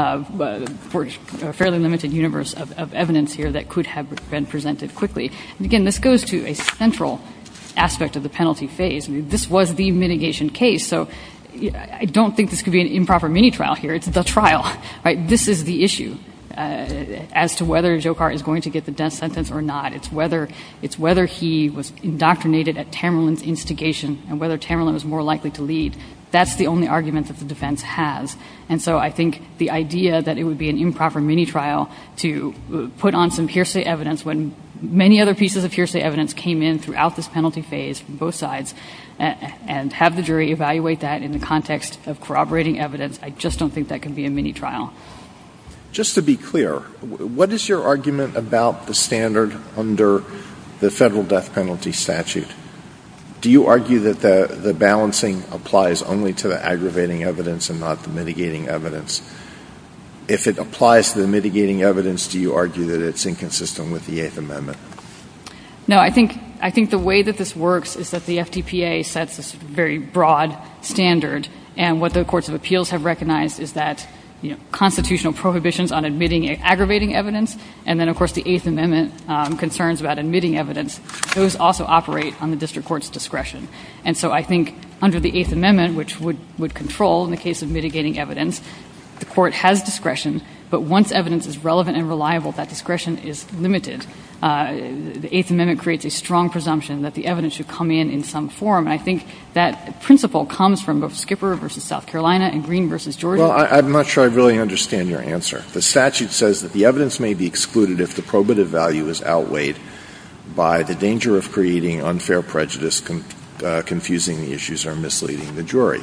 universe of evidence here that could have been presented quickly. And, again, this goes to a central aspect of the penalty phase. I mean, this was the mitigation case, so I don't think this could be an improper mini-trial here. It's the trial, right? This is the issue. As to whether Dzhokhar is going to get the death sentence or not. It's whether he was indoctrinated at Tamerlan's instigation and whether Tamerlan was more likely to lead. That's the only argument that the defense has. And so I think the idea that it would be an improper mini-trial to put on some hearsay evidence when many other pieces of hearsay evidence came in throughout this penalty phase from both sides and have the jury evaluate that in the context of corroborating evidence, I just don't think that can be a mini-trial. Just to be clear, what is your argument about the standard under the federal death penalty statute? Do you argue that the balancing applies only to the aggravating evidence and not the mitigating evidence? If it applies to the mitigating evidence, do you argue that it's inconsistent with the Eighth Amendment? No, I think the way that this works is that the FDPA sets a very broad standard, and what the courts of appeals have recognized is that constitutional prohibitions on admitting aggravating evidence, and then, of course, the Eighth Amendment concerns about admitting evidence, those also operate on the district court's discretion. And so I think under the Eighth Amendment, which would control in the case of mitigating evidence, the court has discretion, but once evidence is relevant and reliable, that discretion is limited. The Eighth Amendment creates a strong presumption that the evidence should come in some form. And I think that principle comes from both Skipper versus South Carolina and Green versus Georgia. Well, I'm not sure I really understand your answer. The statute says that the evidence may be excluded if the probative value is outweighed by the danger of creating unfair prejudice, confusing the issues, or misleading the jury.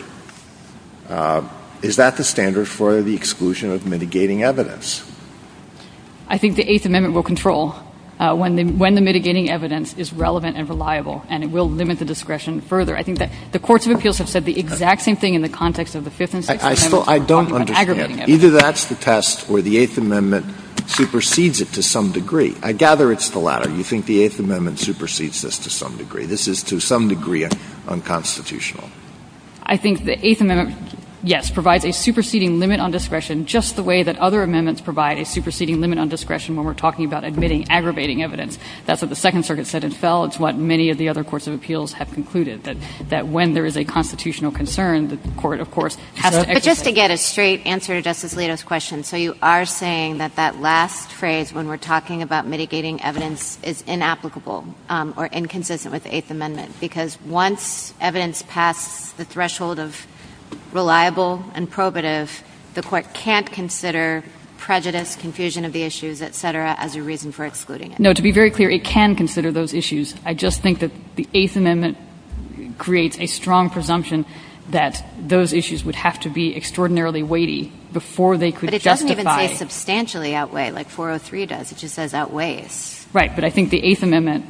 Is that the standard for the exclusion of mitigating evidence? I think the Eighth Amendment will control when the mitigating evidence is relevant and reliable, and it will limit the discretion further. I think that the courts of appeals have said the exact same thing in the context of the Fifth and Sixth Amendments. I don't understand. Either that's the test or the Eighth Amendment supersedes it to some degree. I gather it's the latter. You think the Eighth Amendment supersedes this to some degree. This is to some degree unconstitutional. I think the Eighth Amendment, yes, provides a superseding limit on discretion just the way that other amendments provide a superseding limit on discretion when we're talking about admitting aggravating evidence. That's what the Second Circuit said in Fell. It's what many of the other courts of appeals have concluded, that when there is a constitutional concern, the court, of course, has to exercise. But just to get a straight answer to Justice Alito's question, so you are saying that last phrase when we're talking about mitigating evidence is inapplicable or inconsistent with the Eighth Amendment, because once evidence passes the threshold of reliable and probative, the court can't consider prejudice, confusion of the issues, et cetera, as a reason for excluding it. No, to be very clear, it can consider those issues. I just think that the Eighth Amendment creates a strong presumption that those issues would have to be extraordinarily weighty before they could justify. But it doesn't even say substantially outweigh like 403 does. It just says outweighs. Right, but I think the Eighth Amendment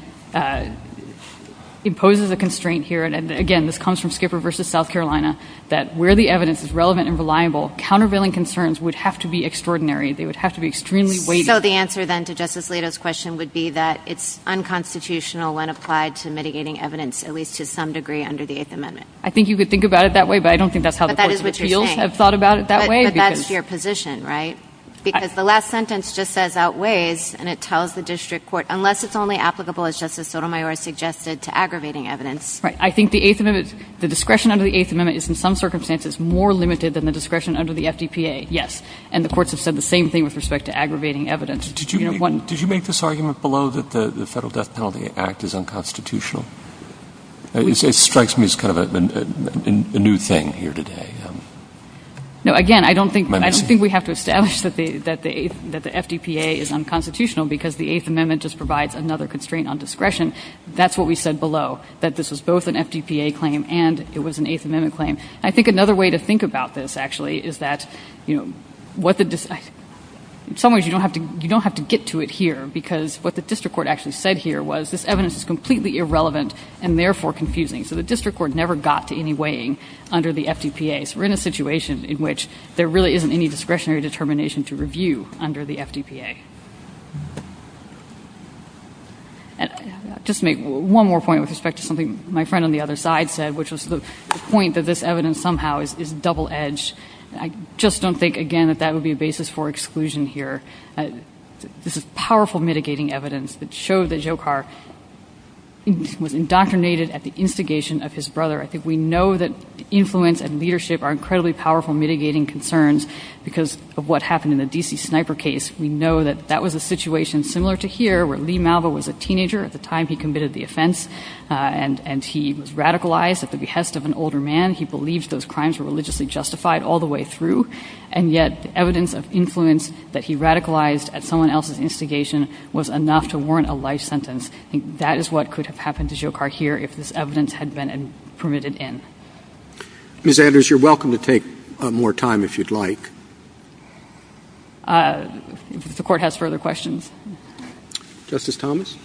imposes a constraint here, and again, this comes from Skipper versus South Carolina, that where the evidence is relevant and reliable, countervailing concerns would have to be extraordinary. They would have to be extremely weighty. So the answer then to Justice Alito's question would be that it's unconstitutional when applied to mitigating evidence, at least to some degree, under the Eighth Amendment. I think you could think about it that way, but I don't think that's how the courts of appeals have thought about it that way. But that's your position, right? Because the last sentence just says outweighs, and it tells the district court, unless it's only applicable, as Justice Sotomayor suggested, to aggravating evidence. Right. I think the Eighth Amendment, the discretion under the Eighth Amendment is in some circumstances more limited than the discretion under the FDPA, yes. And the courts have said the same thing with respect to aggravating evidence. Did you make this argument below that the Federal Death Penalty Act is unconstitutional? It strikes me as kind of a new thing here today. No, again, I don't think we have to establish that the FDPA is unconstitutional because the Eighth Amendment just provides another constraint on discretion. That's what we said below, that this was both an FDPA claim and it was an Eighth Amendment claim. I think another way to think about this actually is that, in some ways you don't have to get to it here, because what the district court actually said here was this evidence is completely irrelevant and therefore confusing. So the district court never got to any weighing under the FDPA. So we're in a situation in which there really isn't any discretionary determination to review under the FDPA. And just to make one more point with respect to something my friend on the other side said, which was the point that this evidence somehow is double-edged. I just don't think, again, that would be a basis for exclusion here. This is powerful mitigating evidence that showed that Dzhokhar was indoctrinated at the instigation of his brother. I think we know that influence and leadership are incredibly powerful mitigating concerns because of what happened in the D.C. sniper case. We know that that was a situation similar to here where Lee Malva was a teenager at the time he committed the offense, and he was radicalized at the behest of an older man. He believed those crimes were religiously justified all the way through, and yet the evidence of influence that he radicalized at someone else's instigation was enough to warrant a life sentence. I think that is what could have happened to Dzhokhar here if this evidence had been permitted in. Ms. Anders, you're welcome to take more time if you'd like. If the Court has further questions. Justice Thomas?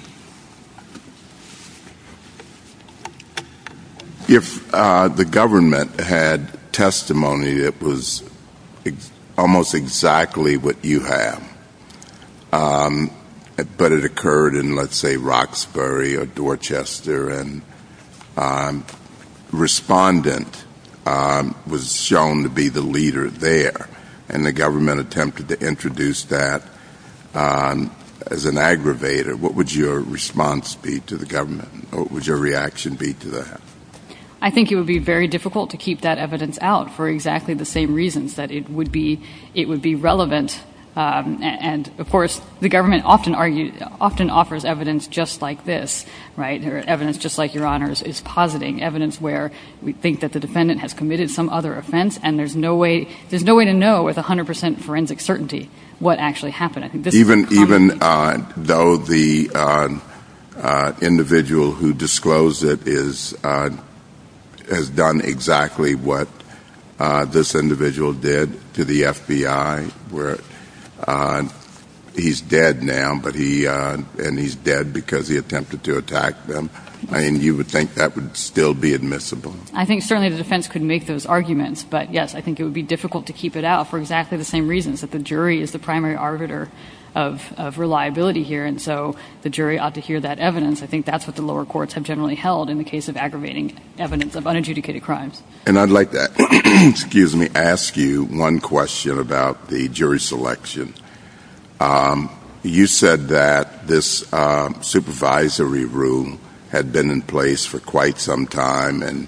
If the government had testimony that was almost exactly what you have, but it occurred in, let's say, Roxbury or Dorchester, and respondent was shown to be the leader there, and the government attempted to introduce that as an aggravator, what would your response be to the government? What would your reaction be to that? I think it would be very difficult to keep that evidence out for exactly the same reasons, that it would be relevant. And of course, the government often offers evidence just like this, right? Or evidence just like Your Honor is positing, evidence where we think that the defendant has committed some other offense, and there's no way to know with 100% forensic certainty what actually happened. I think this even though the individual who disclosed it has done exactly what this individual did to the FBI, where he's dead now, but he's dead because he attempted to attack them. I mean, you would think that would still be admissible. I think certainly the defense could make those arguments, but yes, I think it would be difficult to keep it out for exactly the same reasons, that the jury is the primary arbiter of reliability here, and so the jury ought to hear that evidence. I think that's what the lower courts have generally held in the case of aggravating evidence of unadjudicated crimes. And I'd like to, ask you one question about the jury selection. You said that this supervisory rule had been in place for quite some time, and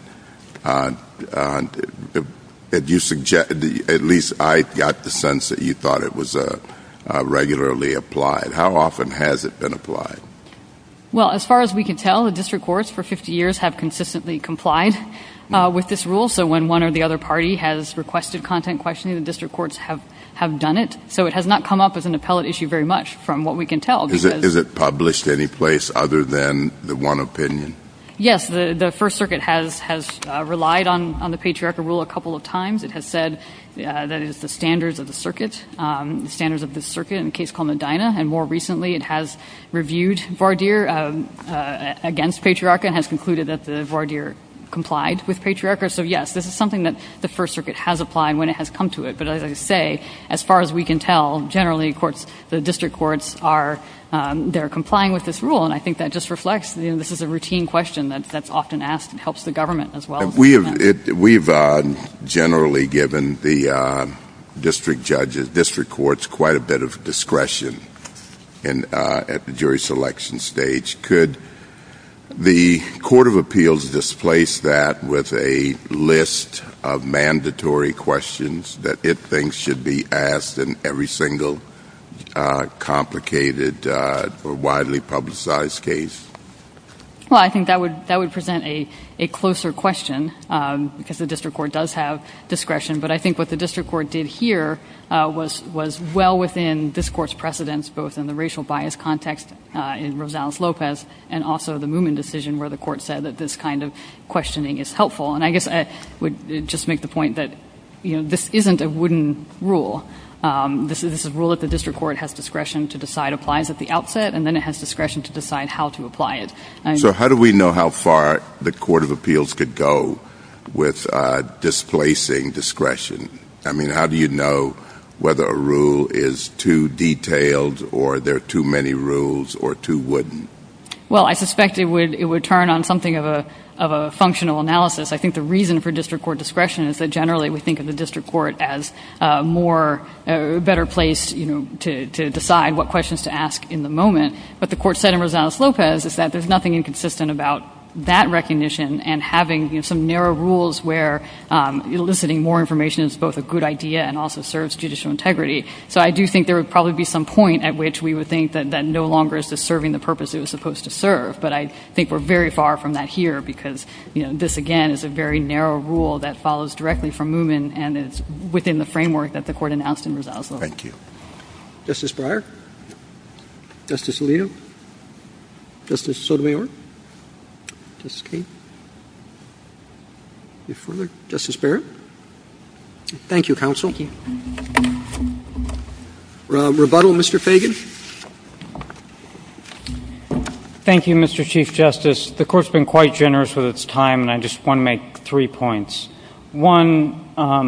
you suggest, at least I got the sense that you thought it was regularly applied. How often has it been applied? Well, as far as we can tell, the district courts for 50 years have consistently complied with this rule. So when one or the other party has requested content questioning, the district courts have done it. So it has not come up as an appellate issue very much from what we can tell. Is it published any place other than the one opinion? Yes, the First Circuit has relied on the patriarchal rule a couple of times. It has said that it is the standards of the circuit, in a case called Medina, and more recently it has reviewed voir dire against patriarcha and has concluded that the voir dire complied with patriarcha. So yes, this is something that the First Circuit has applied when it has come to it. But as I say, as far as we can tell, generally the district courts are they're complying with this rule, and I think that just reflects this is a routine question that's often asked. It helps the government as well. We've generally given the district courts quite a bit of discretion at the jury selection stage. Could the Court of Appeals displace that with a list of mandatory questions that it thinks should be asked in every single complicated or widely publicized case? Well, I think that would present a closer question because the district court does have discretion. But I think what the district court did here was well within this court's precedents, both in the racial bias context in Rosales-Lopez and also the Moomin decision where the court said that this kind of questioning is helpful. And I guess I would just make the point that, this isn't a wooden rule. This is a rule that the district court has discretion to decide applies at the outset, and then it has discretion to decide how to apply it. So how do we know how far the Court of Appeals could go with displacing discretion? I mean, how do you know whether a rule is too detailed or there are too many rules or too wooden? Well, I suspect it would turn on something of a functional analysis. I think the reason for district court discretion is that generally we think of the district court as better placed, to decide what questions to ask in the moment. But the court said in Rosales-Lopez is that there's nothing inconsistent about that recognition and having some narrow rules where eliciting more information is both a good idea and also serves judicial integrity. So I do think there would probably be some point at which we would think that no longer is this serving the purpose it was supposed to serve. But I think we're very far from that here because, this, again, is a very narrow rule that follows directly from Moomin and it's within the framework that the court announced in Rosales-Lopez. Thank you. Justice Breyer? Justice Alito? Justice Sotomayor? Justice Kagan? Any further? Justice Barrett? Thank you, counsel. Thank you. Rebuttal, Mr. Fagan? Thank you, Mr. Chief Justice. The Court's been quite generous with its time, and I just want to make 3 points. One,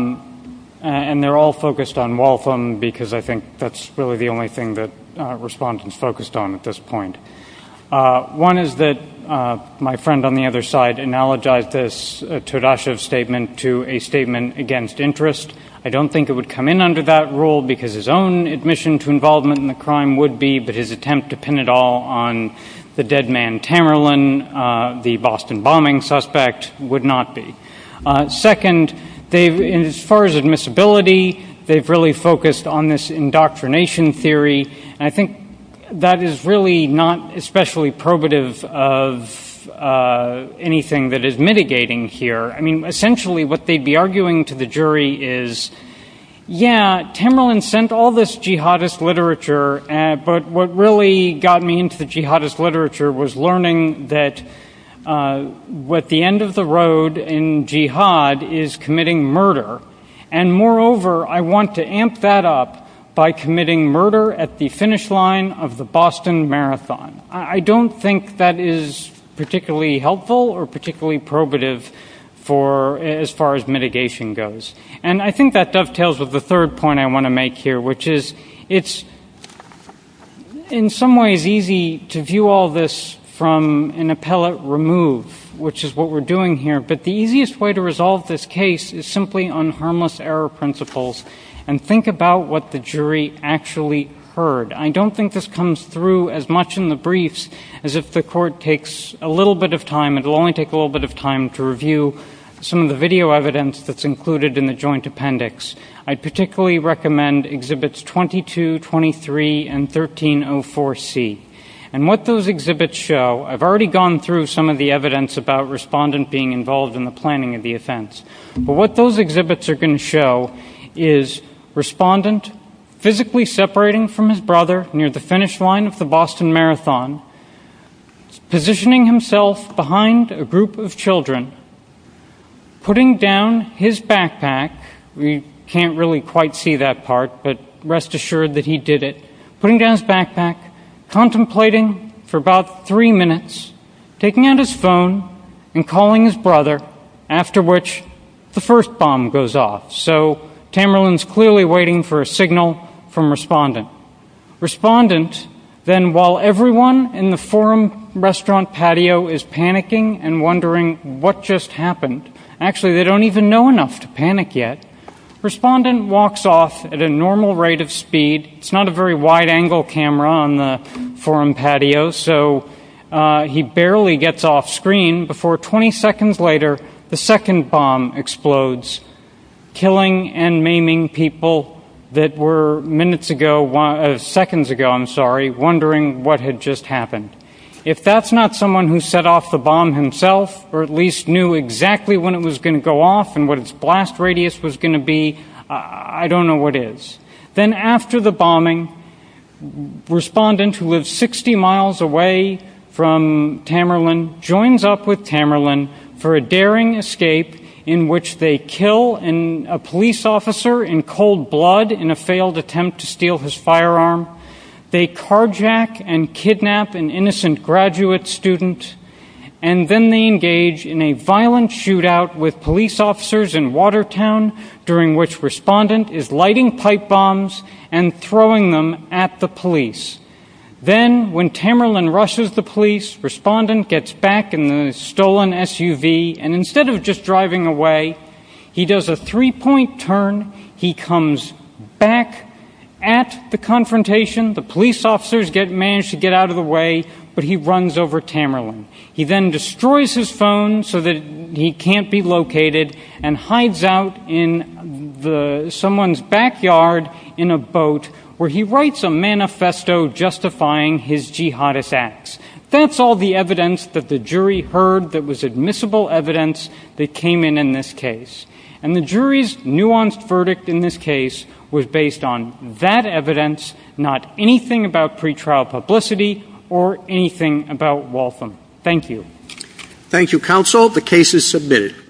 and they're all focused on Waltham because I think that's really the only thing that respondents focused on at this point. One is that my friend on the other side analogized this Todashev statement to a statement against interest. I don't think it would come in under that rule because his own admission to involvement in the crime would be, but his attempt to pin it all on the dead man Tamerlan, the Boston bombing suspect, would not be. Second, as far as admissibility, they've really focused on this indoctrination theory, and I think that is really not especially probative of anything that is mitigating here. I mean, essentially what they'd be arguing to the jury is, Tamerlan sent all this jihadist literature, but what really got me into the jihadist literature was learning that at the end of the road in jihad is committing murder. And moreover, I want to amp that up by committing murder at the finish line of the Boston Marathon. I don't think that is particularly helpful or particularly probative as far as mitigation goes. And I think that dovetails with the third point I want to make here, which is it's in some ways easy to view all this from an appellate remove, which is what we're doing here. But the easiest way to resolve this case is simply on harmless error principles and think about what the jury actually heard. I don't think this comes through as much in the briefs as if the court takes a little bit of time. It'll only take a little bit of time to review some of the video evidence that's included in the joint appendix. I'd particularly recommend Exhibits 22, 23, and 1304C. And what those exhibits show, I've already gone through some of the evidence about respondent being involved in the planning of the offense. But what those exhibits are going to show is respondent physically separating from his brother near the finish line of the Boston Marathon, positioning himself behind a group of children, putting down his backpack. We can't really quite see that part, but rest assured that he did it. Putting down his backpack, contemplating for about 3 minutes, taking out his phone and calling his brother, after which the first bomb goes off. So Tamerlan's clearly waiting for a signal from respondent. Respondent, then, while everyone in the Forum restaurant patio is panicking and wondering what just happened, actually they don't even know enough to panic yet, respondent walks off at a normal rate of speed. It's not a very wide-angle camera on the Forum patio, so he barely gets off screen before 20 seconds later the second bomb explodes, killing and maiming people that were seconds ago, wondering what had just happened. if that's not someone who set off the bomb himself, or at least knew exactly when it was going to go off and what its blast radius was going to be, I don't know what is. Then after the bombing, respondent who lives 60 miles away from Tamerlan joins up with Tamerlan for a daring escape in which they kill a police officer in cold blood in a failed attempt to steal his firearm. They carjack and kidnap an innocent graduate student, and then they engage in a violent shootout with police officers in Watertown, during which respondent is lighting pipe bombs and throwing them at the police. Then, when Tamerlan rushes the police, respondent gets back in the stolen SUV, and instead of just driving away, he does a 3-point turn. He comes back at the confrontation. The police officers manage to get out of the way, but he runs over Tamerlan. He then destroys his phone so that he can't be located and hides out in someone's backyard in a boat where he writes a manifesto justifying his jihadist acts. That's all the evidence that the jury heard that was admissible evidence that came in this case. And the jury's nuanced verdict in this case was based on that evidence, not anything about pretrial publicity or anything about Waltham. Thank you. Thank you, counsel. The case is submitted.